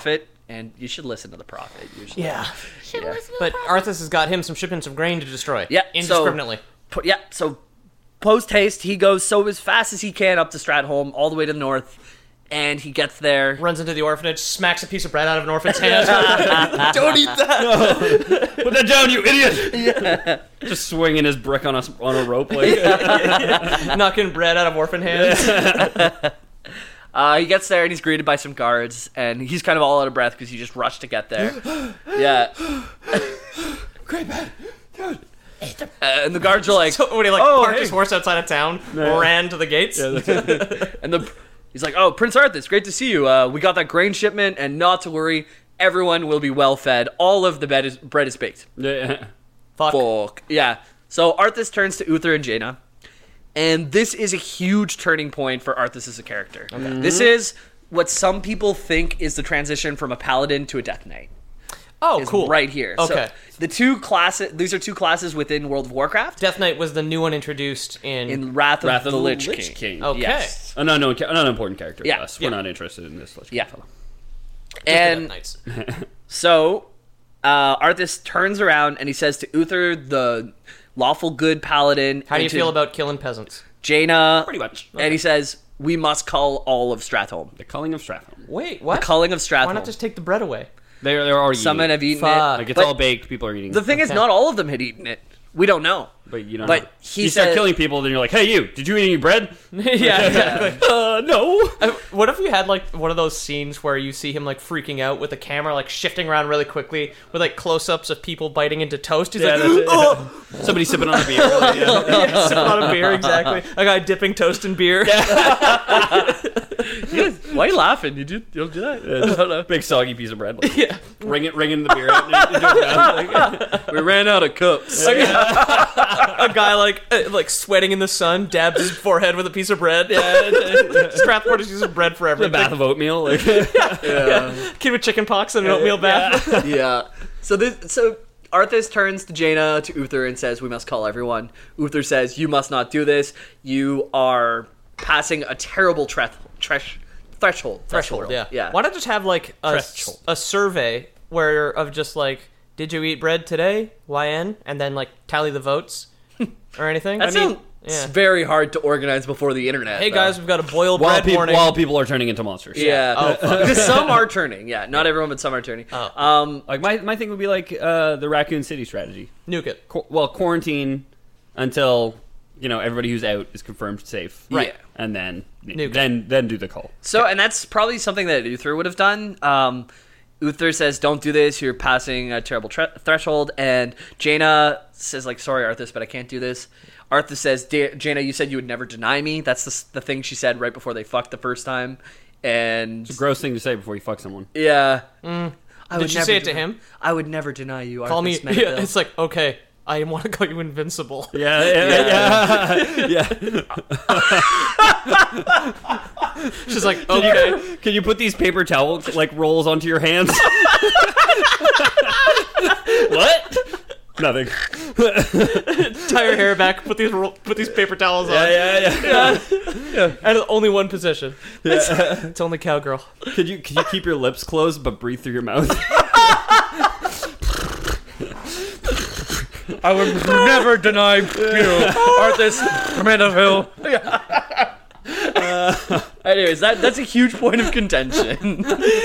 and you should listen to the prophet usually. Yeah. Yeah. But Arthas has got him some shipments of grain to destroy. Yeah, Indiscriminately. So, yeah, so post haste, he goes so as fast as he can up to Stratholme, all the way to the north, and he gets there. Runs into the orphanage, smacks a piece of bread out of an orphan's hand. Don't eat that! Put that down, you idiot! Yeah. Just swinging his brick on a, on a rope. Like. Knocking bread out of orphan hands. Uh, he gets there and he's greeted by some guards, and he's kind of all out of breath because he just rushed to get there. Yeah. Great man. Dude. Uh, and the guards are like, So when he like Oh, parked hey. his horse outside of town, ran to the gates. and the he's like, oh, Prince Arthas, great to see you. Uh, we got that grain shipment, and not to worry, everyone will be well fed. All of the bed is, bread is baked. Yeah. Fuck. Fuck. Yeah. So Arthas turns to Uther and Jaina, and this is a huge turning point for Arthas as a character. This is what some people think is the transition from a paladin to a death knight. Oh, Is cool. right here. Okay. So the two classes, these are two classes within World of Warcraft. Death Knight was the new one introduced in. In Wrath of, Wrath the, of the Lich, Lich King. King. Okay. Yes. An unknown, ca- an unimportant character Yeah. to us. Yeah. We're not interested in this Lich King Yeah. fellow. And Knights. so uh, Arthas turns around and he says to Uther, the lawful good paladin. How do you and to feel about killing peasants? Jaina? Pretty much. And he says, we must cull all of Stratholme. The culling of Stratholme. Wait, what? The culling of Stratholme. Why not just take the bread away? They're, they're already Some men eating have eaten Fuck. it. Like, it's but all baked. People are eating the thing is, Okay. not all of them had eaten it. We don't know. But you don't but know. he you start said- killing people, then you're like, hey, you, did you eat any bread? yeah, exactly. uh, no. Uh, What if you had like one of those scenes where you see him like freaking out with the camera like shifting around really quickly with like close-ups of people biting into toast? He's Yeah, like, that's it. oh, Somebody sipping on a beer. Yeah. yeah, sipping on a beer, exactly. A guy dipping toast in beer. Why are you laughing? You, do, you don't do that? Yeah, just a big soggy piece of bread. Like, Yeah. ringing, ringing the beer out. And you do it down, like, We ran out of cups. A guy like uh, like sweating in the sun dabs his forehead with a piece of bread. Yeah, Strathmore just uses bread for the everything. bath of oatmeal. Like, Kid with chicken pox and an oatmeal bath. Yeah. So this, so Arthas turns to Jaina, to Uther, and says, we must call everyone. Uther says, you must not do this. You are passing a terrible tre- tresh- threshold. Threshold, yeah. Yeah. Why not just have like a, Threshold. a survey where of just like, did you eat bread today? Y N, and then like tally the votes or anything. That I mean, sounds yeah. very hard to organize before the internet. Hey though. guys, we've got a boiled while, bread peop- warning. while people are turning into monsters. Yeah. Oh, fuck. Because some are turning. Yeah. Not everyone, but some are turning. Oh. Um, Like, my, my thing would be like uh, the Raccoon City strategy. Nuke it. Qu- well, quarantine until, you know, everybody who's out is confirmed safe. Right. And then, Nuke. then, then do the call. So, and that's probably something that Uther would have done. Um, Uther says, don't do this. You're passing a terrible tre- threshold. And Jaina says, like, sorry, Arthas, but I can't do this. Arthas says, "Da- Jaina, you said you would never deny me. That's the, s- the thing she said right before they fucked the first time. And, Gross thing to say before you fuck someone. yeah. I Did would she never say it to deny- him? I would never deny you, Arthas Call me. Menville." Yeah, it's like, okay, I want to call you invincible. Yeah, yeah, yeah. yeah. She's like, okay. Can you put these paper towel like rolls onto your hands? What? Nothing. Tie your hair back. Put these ro- put these paper towels on. Yeah, yeah, yeah. And only one position. It's, it's only cowgirl. Could you could you keep your lips closed but breathe through your mouth? I would never deny you, Arthas Menville. Uh, anyways, that that's a huge point of contention.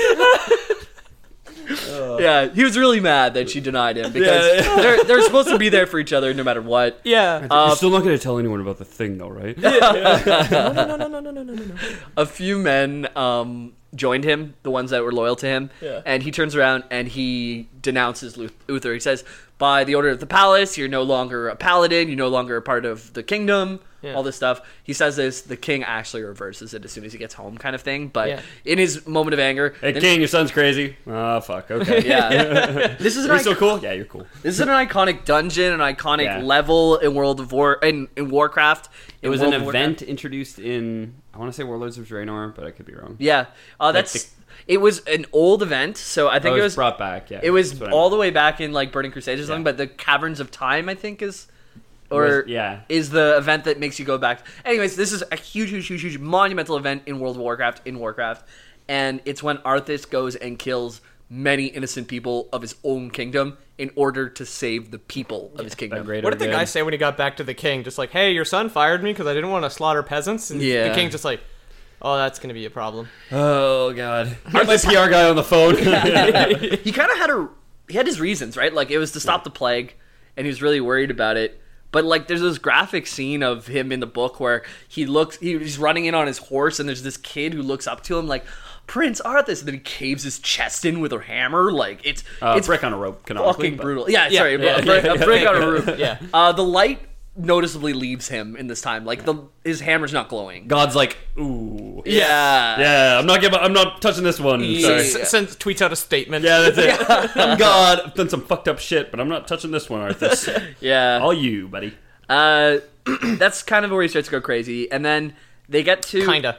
Yeah, he was really mad that she denied him because Yeah, yeah. they're they're supposed to be there for each other no matter what. Yeah. You're still not going to tell anyone about the thing, though, right? no, no, no, no, no, no, no, no. A few men um, joined him, the ones that were loyal to him, Yeah. and he turns around and he denounces Luth- Uther. He says, by the order of the palace, you're no longer a paladin, you're no longer a part of the kingdom, Yeah. all this stuff. He says this, the king actually reverses it as soon as he gets home kind of thing, but Yeah. in his moment of anger... Hey, then- King, your son's crazy. Oh, fuck. Okay. Yeah. This is an Are you still icon- cool? Yeah, you're cool. This is an iconic dungeon, an iconic Yeah. level in World of War in, in Warcraft. It in was World an of event Warcraft. introduced in, I want to say Warlords of Draenor, but I could be wrong. Yeah, uh, that's the- it was an old event, so I think Oh, it it was was brought back, yeah. It was That's what I all meant. the way back in like Burning Crusade or something, Yeah. but the Caverns of Time, I think, is or Was- yeah. is the event that makes you go back. Anyways, this is a huge, huge, huge, huge monumental event in World of Warcraft in Warcraft, and it's when Arthas goes and kills many innocent people of his own kingdom in order to save the people of his kingdom. Great What did the idea. guy say when he got back to the king? Just like, hey, your son fired me because I didn't want to slaughter peasants? And Yeah. the king's just like, oh, that's going to be a problem. Oh god, get my P R guy on the phone. He kind of had a he had his reasons, right? Like it was to stop the plague, and he was really worried about it. But like, there's this graphic scene of him in the book where he looks, he, he's running in on his horse, and there's this kid who looks up to him like, Prince Arthas, and then he caves his chest in with a hammer. Like it's Uh, it's brick on a rope, canonically. fucking but- brutal. Yeah, Yeah, sorry, yeah, a brick, yeah, a brick yeah. on a roof. Yeah. Uh, the light noticeably leaves him in this time. Like the his hammer's not glowing. God's like, ooh, Yeah. yeah, I'm not giving, I'm not touching this one. Yeah. Sorry. S- sends, tweets out a statement. Yeah, that's it. I'm God. I've done some fucked up shit, but I'm not touching this one, Arthas. Yeah. All you, buddy. Uh, that's kind of where he starts to go crazy, and then they get to Kinda.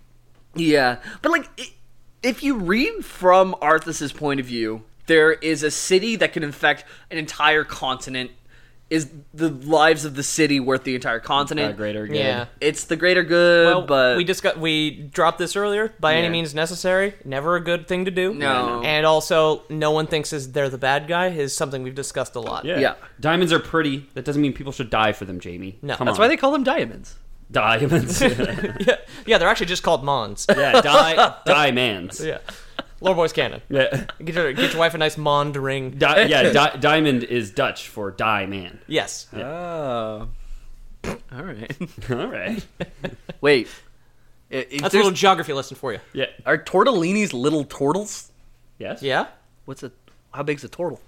Yeah, but like, i- if you read from Arthas's point of view, there is a city that can infect an entire continent. Is the lives of the city worth the entire Uh, continent? greater good. Yeah. It's the greater good, Well, but we discussed, we dropped this earlier. By any Yeah. means necessary, never a good thing to do. No. And also, no one thinks is they're the bad guy is something we've discussed a lot. Yeah. Yeah. Diamonds are pretty. That doesn't mean people should die for them, Jamie. No. Come that's on. why they call them diamonds. diamonds. yeah, yeah, they're actually just called Mons. yeah, die, die mans. yeah, Lore Boys canon. Yeah, Get your get your wife a nice Mond ring. Di- yeah. Di- diamond is Dutch for die man. Yes. Oh, all right. All right. Wait, I- I- That's a there's- little geography lesson for you. Yeah. are tortellinis little turtles? Yes. Yeah. What's a how big's a turtle?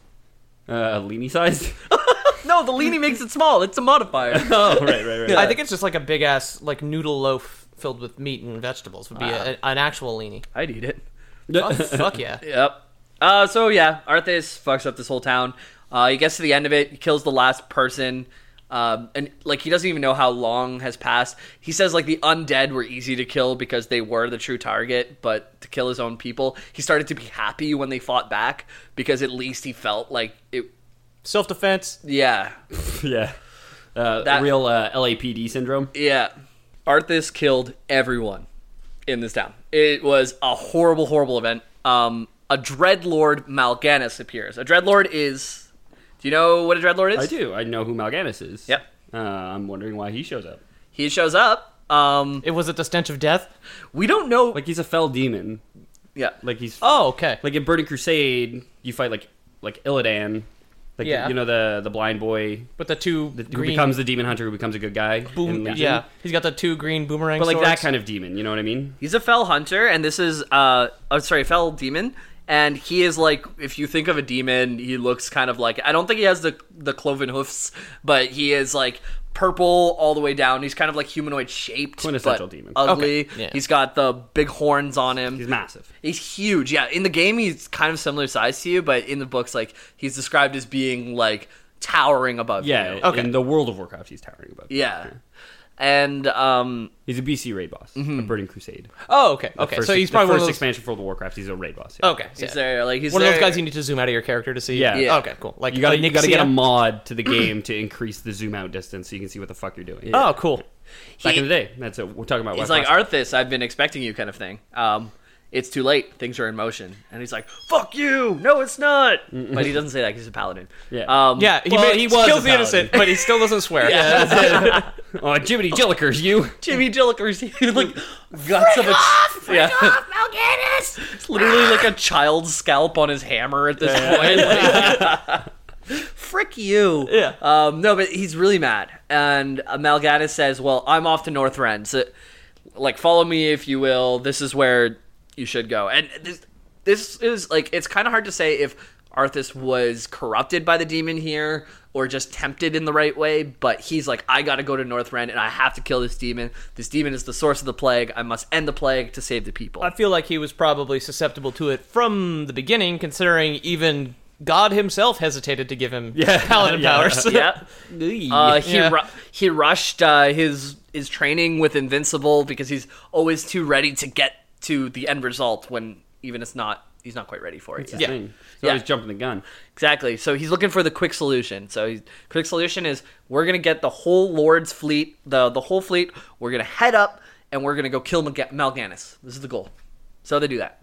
Uh, leany sized. No, the leanie makes it small. It's a modifier. Oh, right, right, right. I think it's just like a big ass like noodle loaf filled with meat and vegetables would be a, an actual leanie. I'd eat it. Fuck, fuck yeah. Yep. Uh, so yeah, Arthas fucks up this whole town. Uh, he gets to the end of it. He kills the last person. Um, and like he doesn't even know how long has passed. He says like the undead were easy to kill because they were the true target, but to kill his own people, he started to be happy when they fought back because at least he felt like it. Self defense. Yeah, yeah. Uh, That- real uh, L A P D syndrome. yeah. Arthas killed everyone in this town. It was a horrible, horrible event. Um, a Dreadlord Mal'Ganis appears. A Dreadlord is. Do you know what a Dreadlord is? I do. I know who Mal'Ganis is. Yep. Uh, I'm wondering why he shows up. He shows up. Um, It was it the stench of death? we don't know. Like he's a fell demon. yeah. Like he's Oh, okay. like in Burning Crusade, you fight like like Illidan. Like Yeah. you know the the blind boy With the two who green becomes the demon hunter who becomes a good guy. boom. in Legion. Yeah, he's got the two green boomerang But like swords. that kind of demon, you know what I mean? He's a fell hunter, and this is uh, oh, sorry, fell demon, and he is like, if you think of a demon, he looks kind of like, I don't think he has the the cloven hoofs, but he is like purple all the way down. He's kind of like humanoid shaped, Quintessential but demon. ugly. Okay, yeah. He's got the big horns on him. He's massive. He's huge. Yeah, in the game, he's kind of similar size to you, but in the books, like he's described as being like towering above Yeah. you. Okay. In the World of Warcraft, he's towering above. Yeah. And um, He's a B C raid boss. A Burning Crusade. Oh, okay. The Okay, first- so he's the probably one first of those. expansion for World of Warcraft. He's a raid boss. yeah. Okay, he's yeah. there. Like he's One of there. those guys you need to zoom out of your character to see. Yeah. Yeah. Okay, cool. Like You gotta like you gotta get a Nixia? mod to the game to increase the zoom out distance so you can see what the fuck you're doing. Oh, cool. Back He- in the day, that's it. We're talking about. He's West like, Coast. Arthas, I've been expecting you, kind of thing. Um, it's too late. Things are in motion. And he's like, fuck you. No, it's not. But he doesn't say that 'cause he's a paladin. Yeah. Um, Yeah, he, Well, ma- he he was kills a the innocent, paladin. but he still doesn't swear. Yeah, that's it. Oh, Jiminy Jillikers, you. Jimmy Jillikers, he like guts of a ch- yeah. It's literally like a child's scalp on his hammer at this point. Like, frick you. Yeah. Um, no, but he's really mad. And uh, Mal'Ganis says, well, I'm off to Northrend. So, like, follow me if you will. This is where you should go. And this, this is, like, it's kind of hard to say if Arthas was corrupted by the demon here or just tempted in the right way, but he's like, I gotta go to Northrend and I have to kill this demon. This demon is the source of the plague. I must end the plague to save the people. I feel like he was probably susceptible to it from the beginning, considering even God himself hesitated to give him Yeah. paladin Yeah. powers. yeah. Uh, he Yeah. ru- he rushed uh, his his training with Invincible because he's always too ready to get to the end result when even it's not he's not quite ready for it. yet. Yeah. Thing. He's Yeah. always jumping the gun. Exactly. So he's looking for the quick solution. So he's, quick solution is we're gonna get the whole Lord's fleet, the the whole fleet. We're gonna head up and we're gonna go kill Mal'Ga- Mal'Ganis. This is the goal. So they do that.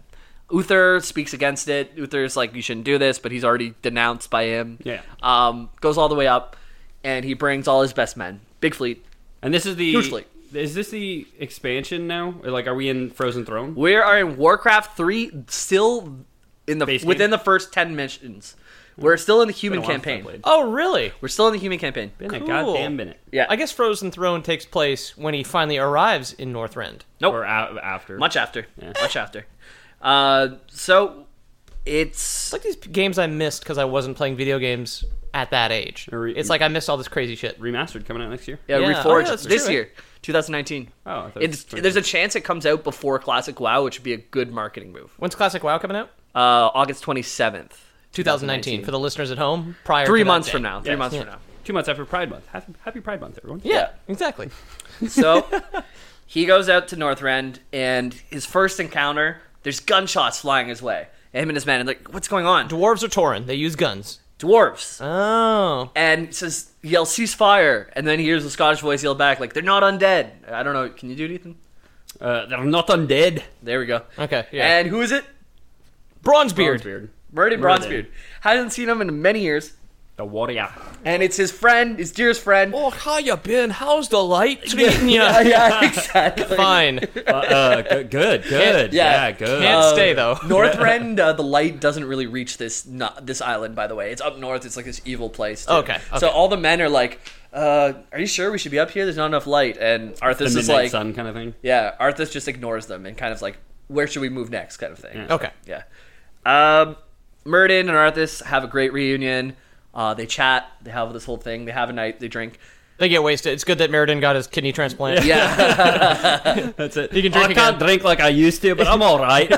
Uther speaks against it. Uther's like, you shouldn't do this, but he's already denounced by him. Yeah. Um, goes all the way up, and he brings all his best men. Big fleet. And this is the Huge fleet. Is this the expansion now? Or like, are we in Frozen Throne? We are in Warcraft three, still in the Base game? within the first ten missions. We're still in the human Been a while since I campaign. played. Oh, really? We're still in the human campaign. Been a Cool. goddamn minute. Yeah. I guess Frozen Throne takes place when he finally arrives in Northrend. Nope. Or a- after. Much after. Yeah. Much after. Uh, so it's It's like these games I missed because I wasn't playing video games at that age. Or re- It's like I missed all this crazy shit. Remastered coming out next year. yeah, Yeah. Reforged Oh, yeah, that's this true, eh? year, twenty nineteen. Oh, I thought It's, it was there's a chance it comes out before Classic WoW, which would be a good marketing move. When's Classic WoW coming out? Uh, August twenty-seventh. twenty nineteen. For the listeners at home, prior Three to that months day. from now. Three Yes. months Yeah. from now. Two months after Pride Month. Happy, happy Pride Month, everyone. Yeah, exactly. So he goes out to Northrend, and his first encounter, there's gunshots flying his way. And him and his men, and like, what's going on? Dwarves are Tauren. They use guns. Dwarves. Oh. And he says, yell, ceasefire. And then he hears the Scottish voice yell back, like, they're not undead. I don't know. Can you do it, Ethan? Uh, they're not undead. There we go. Okay, yeah. And who is it? Bronzebeard. Bronzebeard. Murden Murden. Bronzebeard. Hasn't seen him in many years. The warrior. And it's his friend, his dearest friend. Oh, how you been? How's the light treating you? yeah, yeah, exactly. Fine. uh, uh, good, good, good. Yeah. Yeah, good. Can't Uh, stay, though. Northrend, uh, the light doesn't really reach this not, this island, by the way. It's up north. It's like this evil place. Too. Okay, okay. So all the men are like, uh, are you sure we should be up here? There's not enough light. And the Arthas is midnight like, sun kind of thing. yeah, Arthas just ignores them and kind of like, where should we move next kind of thing. Yeah. Okay. Yeah. Um, Murden and Arthas have a great reunion. Uh, they chat. They have this whole thing. They have a night. They drink. They get wasted. It's good that Meriden got his kidney transplant. Yeah. That's it. He can drink I can't again. drink like I used to, but I'm all right.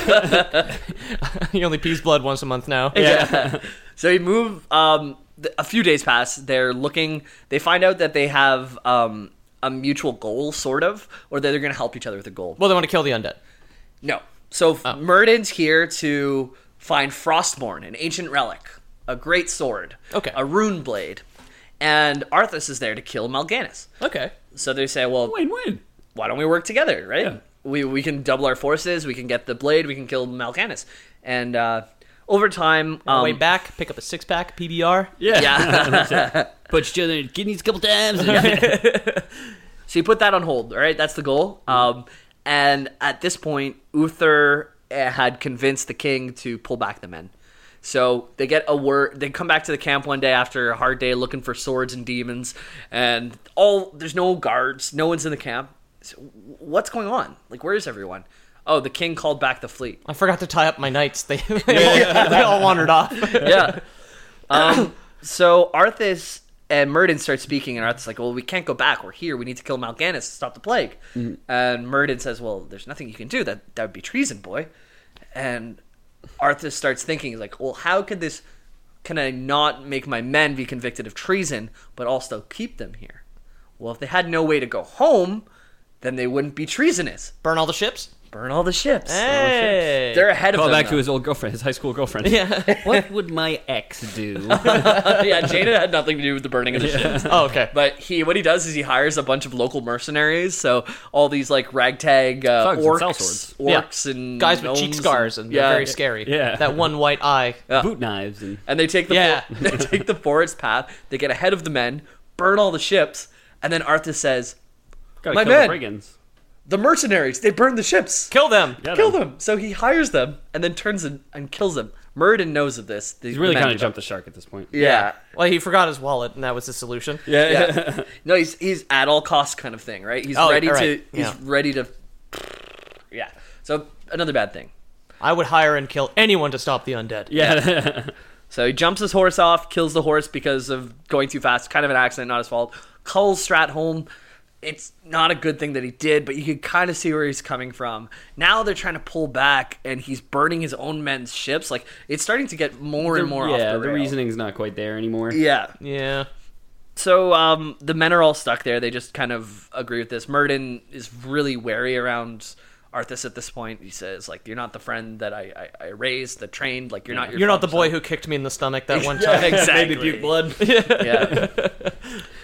He only pees blood once a month now. Yeah. So we move. Um, th- a few days pass. They're looking. They find out that they have um, a mutual goal, sort of, or that they're going to help each other with a goal. Well, they want to kill the undead. No. So Murden's here to find Frostmourne, an ancient relic, a great sword, Okay. a rune blade, and Arthas is there to kill Mal'Ganis. Okay. So they say, well, Win-win. why don't we work together, right? Yeah. We we can double our forces. We can get the blade. We can kill Mal'Ganis, and uh, over time, On the way um, back, pick up a six pack P B R. Yeah. yeah. Put each other in kidneys a couple times. So you put that on hold, all right? That's the goal. Um, and at this point, Uther uh, had convinced the king to pull back the men. So they get a word. They come back to the camp one day after a hard day, looking for swords and demons, and all there's no guards. No one's in the camp. So what's going on? Like, where is everyone? Oh, the king called back the fleet. I forgot to tie up my knights. They, they, all, they all wandered off. Yeah. Um, so Arthas and Murden start speaking, and Arthas is like, well, we can't go back. We're here. We need to kill Mal'Ganis to stop the plague. Mm-hmm. And Murden says, well, there's nothing you can do. That that would be treason, boy. And Arthas starts thinking, he's like, well, how could this, can I not make my men be convicted of treason, but also keep them here? Well, if they had no way to go home, then they wouldn't be treasonous. Burn all the ships. Burn all the ships. Hey. They're ahead of Call them. back though. to his old girlfriend, his high school girlfriend. Yeah. What would my ex do? Yeah, Jaina had nothing to do with the burning of the ships. Oh, okay. But he, what he does is he hires a bunch of local mercenaries. So all these like ragtag uh, Thugs and orcs, sellswords. orcs Yeah. and Guys with gnomes cheek scars, and they're yeah, very scary. Yeah. That one white eye. Yeah. Boot knives and and they take the Yeah. for- they take the forest path. They get ahead of the men, burn all the ships, and then Arthas says, gotta My kill man. the brigands. "The mercenaries, they burned the ships. Kill them. Yeah, Kill them. them." So he hires them and then turns and, and kills them. Murden knows of this. He's really kind of jumped the shark at this point. Yeah. Well, he forgot his wallet, and that was the solution. Yeah. Yeah. No, he's he's at all costs kind of thing, right? He's Oh, ready all to right. he's Yeah. ready to Yeah. So another bad thing. I would hire and kill anyone to stop the undead. Yeah. So he jumps his horse off, kills the horse because of going too fast. Kind of an accident, not his fault. Culls Stratholme. It's not a good thing that he did, but you can kind of see where he's coming from. Now they're trying to pull back, and he's burning his own men's ships. Like, it's starting to get more and more yeah, off the the rail. reasoning's not quite there anymore. Yeah. Yeah. So um, the men are all stuck there. They just kind of agree with this. Murden is really wary around Arthas at this point. He says, like, you're not the friend that I, I, I raised, that trained. Like, you're not your You're not the father's boy son." who kicked me in the stomach that one Yeah, time. exactly. Made me puke blood. Yeah.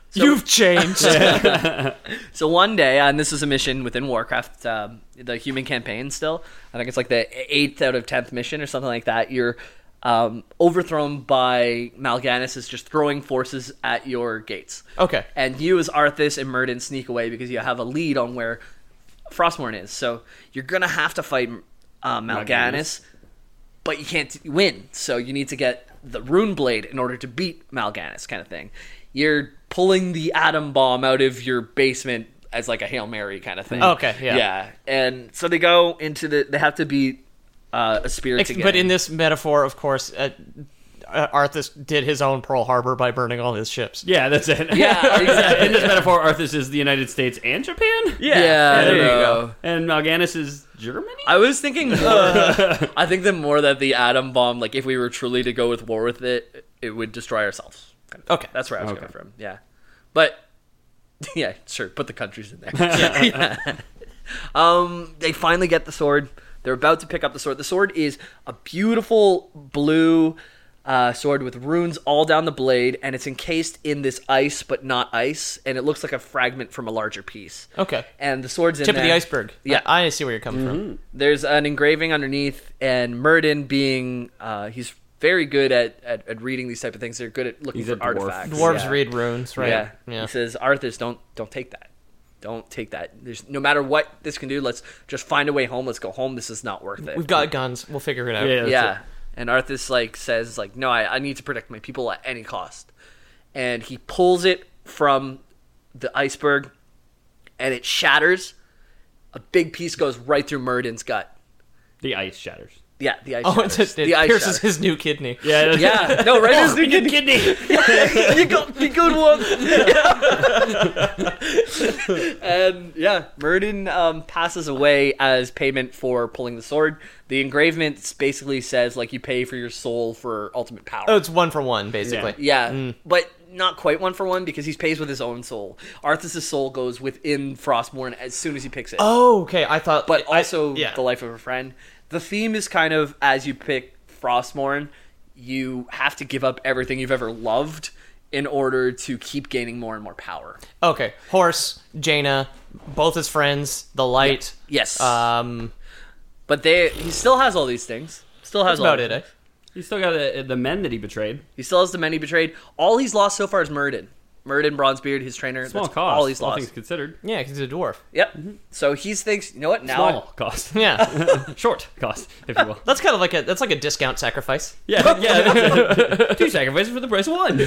You've changed. So one day, and this is a mission within Warcraft, um, the human campaign still. I think it's like the eighth out of tenth mission or something like that. You're um, overthrown by Mal'Ganis is just throwing forces at your gates. Okay. And you as Arthas and Myrddin sneak away because you have a lead on where Frostmourne is. So you're going to have to fight uh, Mal'Ganis, Mal'Ganis. but you can't win. So you need to get the Rune Blade in order to beat Mal'Ganis, kind of thing. You're pulling the atom bomb out of your basement as like a Hail Mary kind of thing. Okay, yeah. Yeah. And so they go into the, they have to beat uh, a spirit Ex- together. but in this metaphor, of course, uh, uh, Arthas did his own Pearl Harbor by burning all his ships. Yeah, that's it. Yeah, exactly. In this metaphor, Arthas is the United States and Japan. Yeah, there you know. go. And Mal'Ganis is Germany. I was thinking more, I think the more that the atom bomb, like if we were truly to go with war with it, it would destroy ourselves. Okay. That's where I was Okay. coming from. Yeah. But, yeah, sure, put the countries in there. Yeah. Um, they finally get the sword. They're about to pick up the sword. The sword is a beautiful blue uh, sword with runes all down the blade, and it's encased in this ice, but not ice, and it looks like a fragment from a larger piece. Okay. And the sword's in Tip there. of the iceberg. Yeah. I, I see where you're coming from. There's an engraving underneath, and Myrddin being, uh, he's very good at, at, at reading these type of things. They're good at looking He's for a dwarf. artifacts. Dwarves Yeah. read runes, right? Yeah. yeah. He says, Arthas, don't don't take that. Don't take that. There's no matter what this can do. Let's just find a way home. Let's go home. This is not worth it. We've got guns. We'll figure it out. Yeah, that's yeah. it. And Arthas like says like, no, I, I need to protect my people at any cost. And he pulls it from the iceberg, and it shatters. A big piece goes right through Myrddin's gut. The ice shatters. Yeah, the ice. Oh, shatters. it's, it the ice pierces shatters. his new kidney. Yeah, Yeah, no, right. His new Good kidney. kidney. You got the good one. And yeah, Myrddin um, passes away as payment for pulling the sword. The engravement basically says like you pay for your soul for ultimate power. Oh, it's one for one, basically. Yeah, but not quite one for one because he pays with his own soul. Arthas' soul goes within Frostmourne as soon as he picks it. Oh, okay. I thought, But I- also yeah. the life of a friend. The theme is kind of as you pick Frostmourne, you have to give up everything you've ever loved in order to keep gaining more and more power. Okay, Horse, Jaina, both his friends, the light. Yes. Um, But they he still has all these things. Still has that's about all it, eh? He's still got the, the men that he betrayed. He still has the men he betrayed. All he's lost so far is Myrddin. Myrddin, Bronzebeard, his trainer. Small that's cost. all he's all lost. things considered. Yeah, because he's a dwarf. Yep. So he thinks, you know what? Now Small cost. Yeah, Short cost, if you will. that's kind of like a that's like a discount sacrifice. Yeah, yeah. Two sacrifices for the price of one.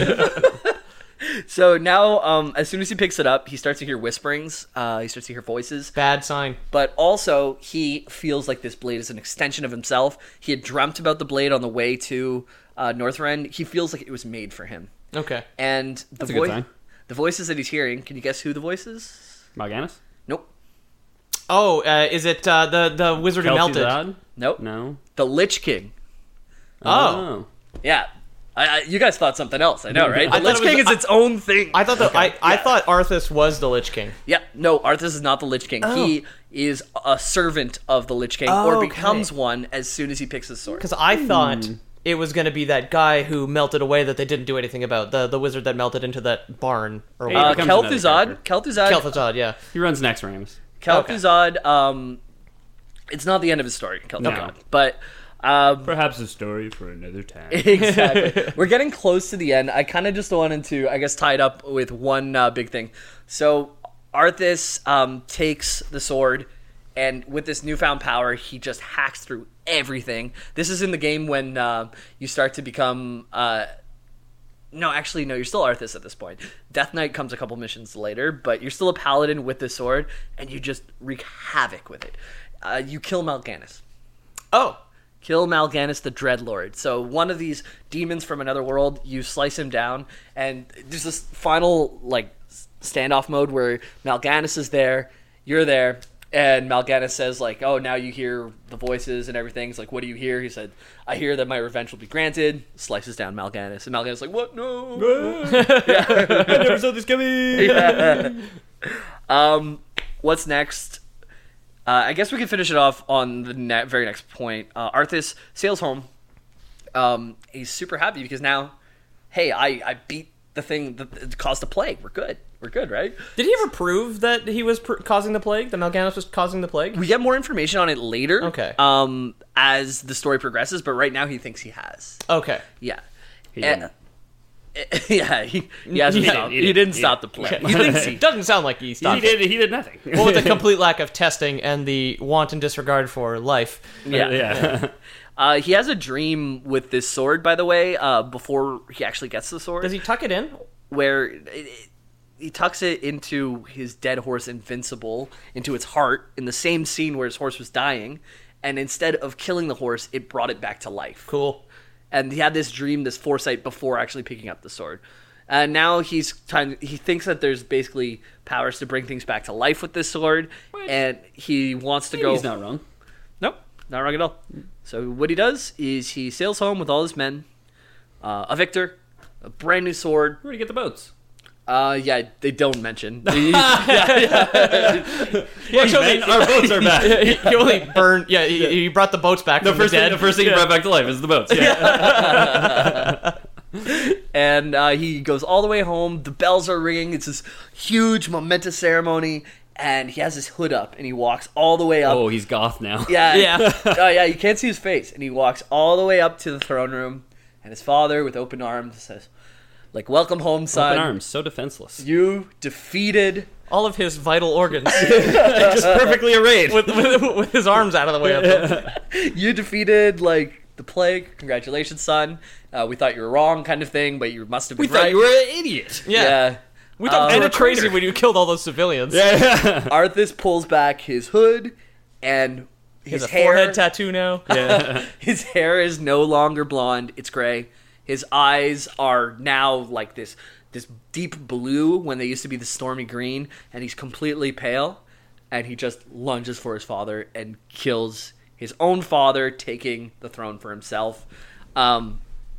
So now, um, as soon as he picks it up, he starts to hear whisperings. Uh, he starts to hear voices. Bad sign. But also, he feels like this blade is an extension of himself. He had dreamt about the blade on the way to uh, Northrend. He feels like it was made for him. Okay. And the, That's a good voi- sign. the voices that he's hearing, can you guess who the voice is? Mal'Ganis? Nope. Oh, uh, is it uh, the the wizard who melted? Kel'Thuzad? Nope. No. The Lich King. Oh. Yeah. I, I, you guys thought something else, I know, right? The I thought Lich it was- King is I- its own thing. I thought that I, I yeah. thought Arthas was the Lich King. Yeah, no, Arthas is not the Lich King. He is a servant of the Lich King, Oh, or okay. becomes one as soon as he picks his sword. Because I thought it was going to be that guy who melted away that they didn't do anything about. The the wizard that melted into that barn. Or Hey, Uh, becomes another Kel'Thuzad, Kel'Thuzad, Kel'Thuzad, yeah. He runs next Rams. Kel'Thuzad. Um, it's not the end of his story, Kel'Thuzad, No. but um, Perhaps a story for another time. exactly. We're getting close to the end. I kind of just wanted to, I guess, tie it up with one uh, big thing. So Arthas um, takes the sword, and with this newfound power, he just hacks through everything. This is in the game when uh, you start to become. Uh, no, actually, no. You're still Arthas at this point. Death Knight comes a couple missions later, but you're still a paladin with the sword, and you just wreak havoc with it. Uh, you kill Mal'Ganis. Oh. Kill Mal'Ganis the Dreadlord. So one of these demons from another world, you slice him down, and there's this final like standoff mode where Mal'Ganis is there, you're there, and Mal'Ganis says like, "Oh, now you hear the voices and everything." It's like, "What do you hear?" He said, "I hear that my revenge will be granted." Slices down Mal'Ganis, and Mal'Ganis is like, "What? No." I never saw this coming. Yeah. Um, what's next? Uh, I guess we can finish it off on the ne- very next point. Uh, Arthas sails home. Um, he's super happy because now, hey, I, I beat the thing that caused the plague. We're good. We're good, right? Did he ever prove that he was pr- causing the plague? That Mal'Ganis was causing the plague? We get more information on it later. Okay. Um, as the story progresses, but right now he thinks he has. Okay. Yeah. He And- didn't. yeah, he, he hasn't He stopped. didn't, He, he didn't, didn't, stop he the plague. Okay. He thinks he Doesn't sound like he He stopped. did. He did nothing. Well, with the complete lack of testing and the wanton disregard for life. Yeah. yeah. Uh, he has a dream with this sword, by the way, uh, before he actually gets the sword. Does he tuck it in? Where it, it, he tucks it into his dead horse Invincible, into its heart, in the same scene where his horse was dying, and instead of killing the horse, it brought it back to life. Cool. And he had this dream, this foresight, before actually picking up the sword. And now he's trying. He thinks that there's basically powers to bring things back to life with this sword, and he wants to go. He's not wrong. Nope, not wrong at all. So what he does is he sails home with all his men, uh, a victor, a brand new sword. Where do you get the boats? Uh, yeah, they don't mention. Yeah, he, Men, our boats are back. he, he only burned. Yeah, he, he brought the boats back The from first the dead. thing, the first thing he brought back to life is the boats. Yeah. And uh, he goes all the way home. The bells are ringing. It's this huge, momentous ceremony. And he has his hood up, and he walks all the way up. Oh, he's goth now. Yeah, Yeah. Oh, yeah. You can't see his face, and he walks all the way up to the throne room. And his father, with open arms, says, "Like, welcome home, son. Open arms, so defenseless. You defeated." All of his vital organs Just perfectly arrayed. with, with, with his arms out of the way of him. You defeated like the plague. Congratulations, son. Uh, we thought you were wrong, kind of thing, but you must have been we thought right. you were an idiot. Yeah. Yeah. We thought Uh, you were and a crazy traitor. when you killed all those civilians. Yeah. Arthas pulls back his hood, and He his has a hair. forehead tattoo now. yeah. His hair is no longer blonde; it's gray. His eyes are now like this, this deep blue when they used to be the stormy green, and he's completely pale. And he just lunges for his father and kills his own father, taking the throne for himself. Um,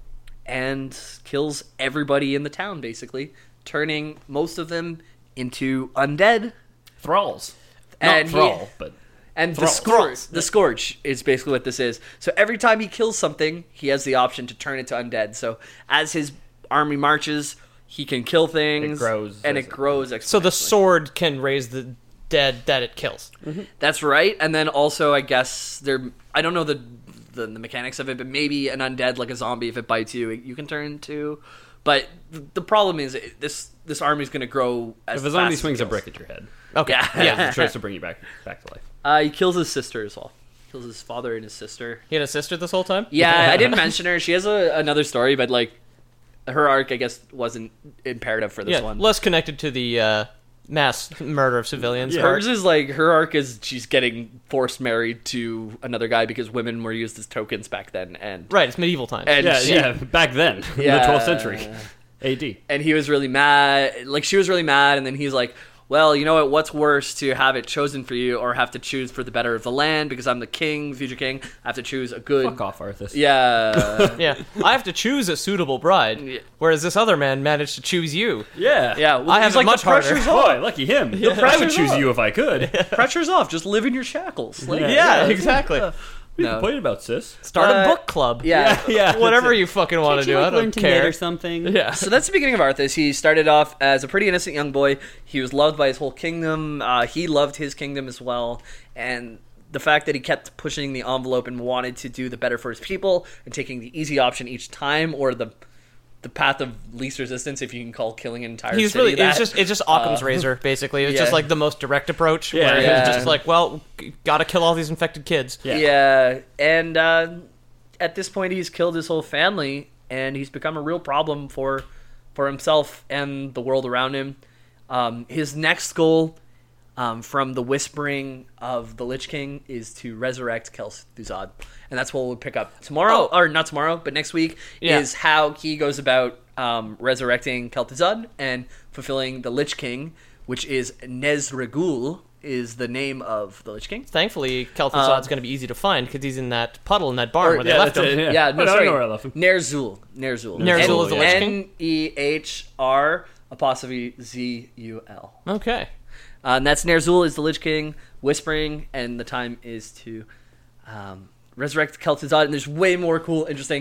and kills everybody in the town, basically, turning most of them into undead. Thralls. And Not he- thrall, but And the Thrall- scourge, thralls. the scourge is basically what this is. So every time he kills something, he has the option to turn it to undead. So as his army marches, he can kill things, grows and as it it- grows. So the exponentially. sword can raise the dead that it kills. That's right. And then also, I guess there. I don't know the, the the mechanics of it, but maybe an undead like a zombie, if it bites you, you can turn into. But the problem is it- this this army is going to grow as if a fast zombie as it swings a kills. brick at your head, Okay. Yeah. he has a choice to bring you back back to life. Uh, he kills his sister as well. Kills his father and his sister. He had a sister this whole time? Yeah, I didn't mention her. She has a, another story, but like her arc, I guess, wasn't imperative for this Yeah, one. less connected to the uh, mass murder of civilians. Hers is like her arc is she's getting forced married to another guy because women were used as tokens back then, and Right, it's medieval times. and Yeah, she- yeah. Back then, in Yeah. the twelfth century, A D. and he was really mad. Like she was really mad, and then he's like, "Well, you know what? What's worse, to have it chosen for you, or have to choose for the better of the land? Because I'm the king, future king. I have to choose a good." Fuck off, Arthas. Yeah, Yeah, I have to choose a suitable bride, Yeah. whereas this other man managed to choose you. yeah, yeah. Well, I have he's it like, much the pressure's harder. off. Boy, lucky him. I would pressure's choose off. you if I could. Pressure's off. Just live in your shackles. Like, Yeah, exactly. What are you No. complaining about, sis? Start Uh, a book club. Yeah. Yeah, Whatever you fucking want to do, I don't care. or something? Yeah. So that's the beginning of Arthas. He started off as a pretty innocent young boy. He was loved by his whole kingdom. Uh, he loved his kingdom as well. And the fact that he kept pushing the envelope and wanted to do the better for his people and taking the easy option each time, or the the path of least resistance, if you can call killing an entire He's city really that. it's just it's just Occam's razor basically. It's yeah. just like the most direct approach Yeah. where Yeah. it's just like, well, g- gotta kill all these infected kids. Yeah. Yeah, and uh, at this point, he's killed his whole family, and he's become a real problem for for himself and the world around him. Um, his next goal, um, from the whispering of the Lich King, is to resurrect Kel'Thuzad, and that's what we'll pick up tomorrow, Oh. or not tomorrow, but next week. Yeah. Is how he goes about um, resurrecting Kel'Thuzad and fulfilling the Lich King, which is Nezregul, is the name of the Lich King. Thankfully, Kel'Thuzad's Um, going to be easy to find because he's in that puddle in that barn Or- where they yeah, left that's him. it, Yeah, Yeah. no, I know sorry. where I left him. Nerzul. Nerzul. Nerzul is the Lich King? N E H R apostrophe Z U L. Okay. Uh, and that's Nerzul is the Lich King, whispering, and the time is to um, resurrect Kel'Thuzad. And there's way more cool, interesting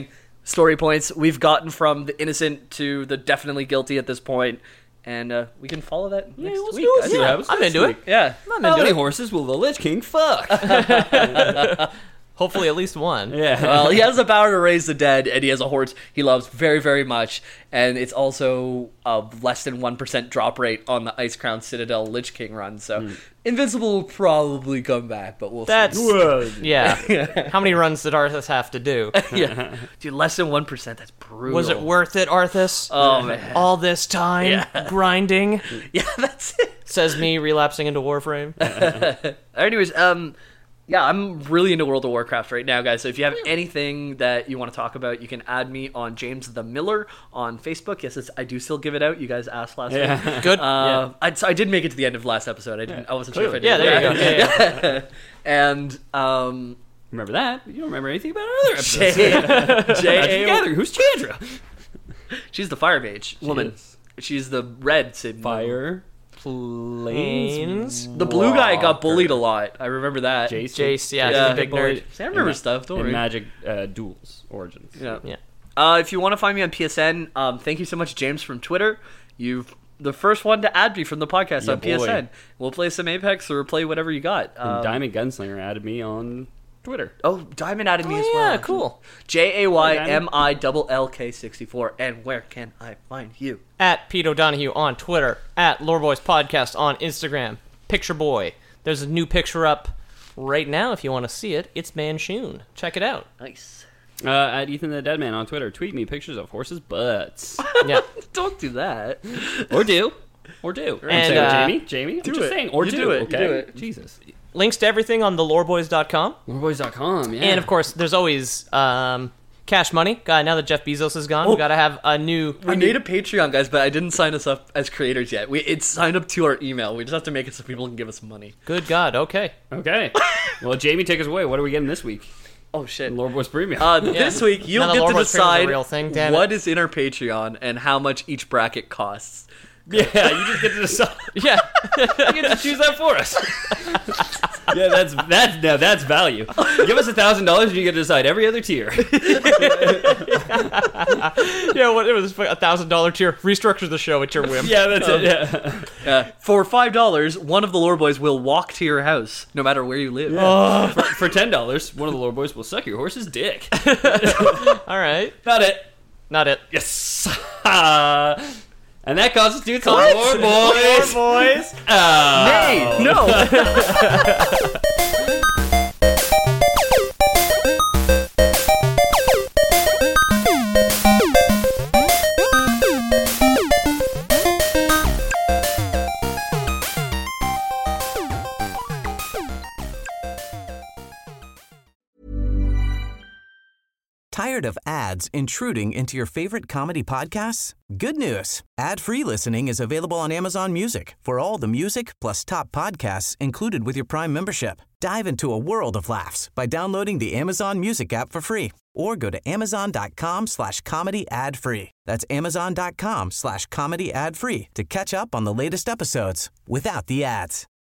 story points we've gotten from the innocent to the definitely guilty at this point, and uh, we can follow that next let's week. do it. I See think. what happens I'm next into week. it. Yeah. I'm How into many it. horses will the Lich King fuck? Hopefully at least one. yeah. Well, he has the power to raise the dead, and he has a horse he loves very, very much, and it's also a less than one percent drop rate on the Ice Crown Citadel Lich King run, so Mm. Invincible will probably come back, but we'll That's see. yeah. How many runs did Arthas have to do? Yeah. Dude, less than one percent, that's brutal. Was it worth it, Arthas? Oh, man. All this time Yeah. grinding, Yeah, that's it. says me relapsing into Warframe. Anyways, um, yeah, I'm really into World of Warcraft right now, guys. So if you have anything that you want to talk about, you can add me on James the Miller on Facebook. Yes, it's, I do still give it out. You guys asked last Yeah. week. Good. Uh, I, so I did make it to the end of last episode. I didn't. I wasn't sure if I did. Yeah, there you go. Yeah, yeah. And um, Remember that? You don't remember anything about our other episodes. J Magic J the Gathering. Who's Chandra? she's the fire mage woman. is. She's the red Sid. Fire. Planes. The blue guy got bullied a lot. I remember that. Jace. Jace, yeah, Yeah. he's a big nerd. See, I remember And- stuff. Don't and worry. Magic uh, Duels Origins. Yeah. Yeah. Uh, if you want to find me on P S N, um, thank you so much, James from Twitter. You've the first one to add me from the podcast Yeah, on P S N. boy. We'll play some Apex or play whatever you got. And Um, Diamond Gunslinger added me on Twitter. oh, Diamond added me Oh, as well. yeah, cool. J A Y M I L L K sixty-four. And where can I find you? At Pete O'Donohue on Twitter. At Loreboys Podcast on Instagram. Picture Boy. There's a new picture up right now if you want to see it. It's Manchun. Check it out. Nice. Uh, at Ethan the Deadman on Twitter. Tweet me pictures of horses' butts. Yeah. Don't do that. or do. Or do. I'm And, saying, uh, Jamie. Jamie. I'm do just it. saying. Or You do. do it. You Okay? do it. Jesus. Links to everything on the loreboys dot com. Loreboys dot com, yeah. And of course, there's always um, Cash Money. God, now that Jeff Bezos is gone, we Oh. got to have a new. We made a Patreon, guys, but I didn't sign us up as creators yet. We It's signed up to our email. We just have to make it so people can give us money. Good God. Okay. Okay. Well, Jamie, take us away. What are we getting this week? Oh, shit. Loreboys Premium. Uh, This week, you'll Now the get to Loreboys Premium's a decide real thing, damn what it. is in our Patreon and how much each bracket costs. yeah, you just get to decide. Yeah. You get to choose that for us. yeah, that's that's now that's value. Give us a thousand dollars and you get to decide every other tier. Yeah, what it was a thousand dollar tier. Restructure the show at your whim. yeah, that's it. Yeah. Uh, for five dollars, one of the lore boys will walk to your house, no matter where you live. for, for ten dollars, one of the lore boys will suck your horse's dick. All right. Not it. Not it. Yes. And that constitutes our What? lore boys. boys. Oh. Hey, no! Tired of ads intruding into your favorite comedy podcasts? Good news. Ad-free listening is available on Amazon Music for all the music plus top podcasts included with your Prime membership. Dive into a world of laughs by downloading the Amazon Music app for free or go to amazon.com slash comedy ad free. That's amazon.com slash comedy ad free to catch up on the latest episodes without the ads.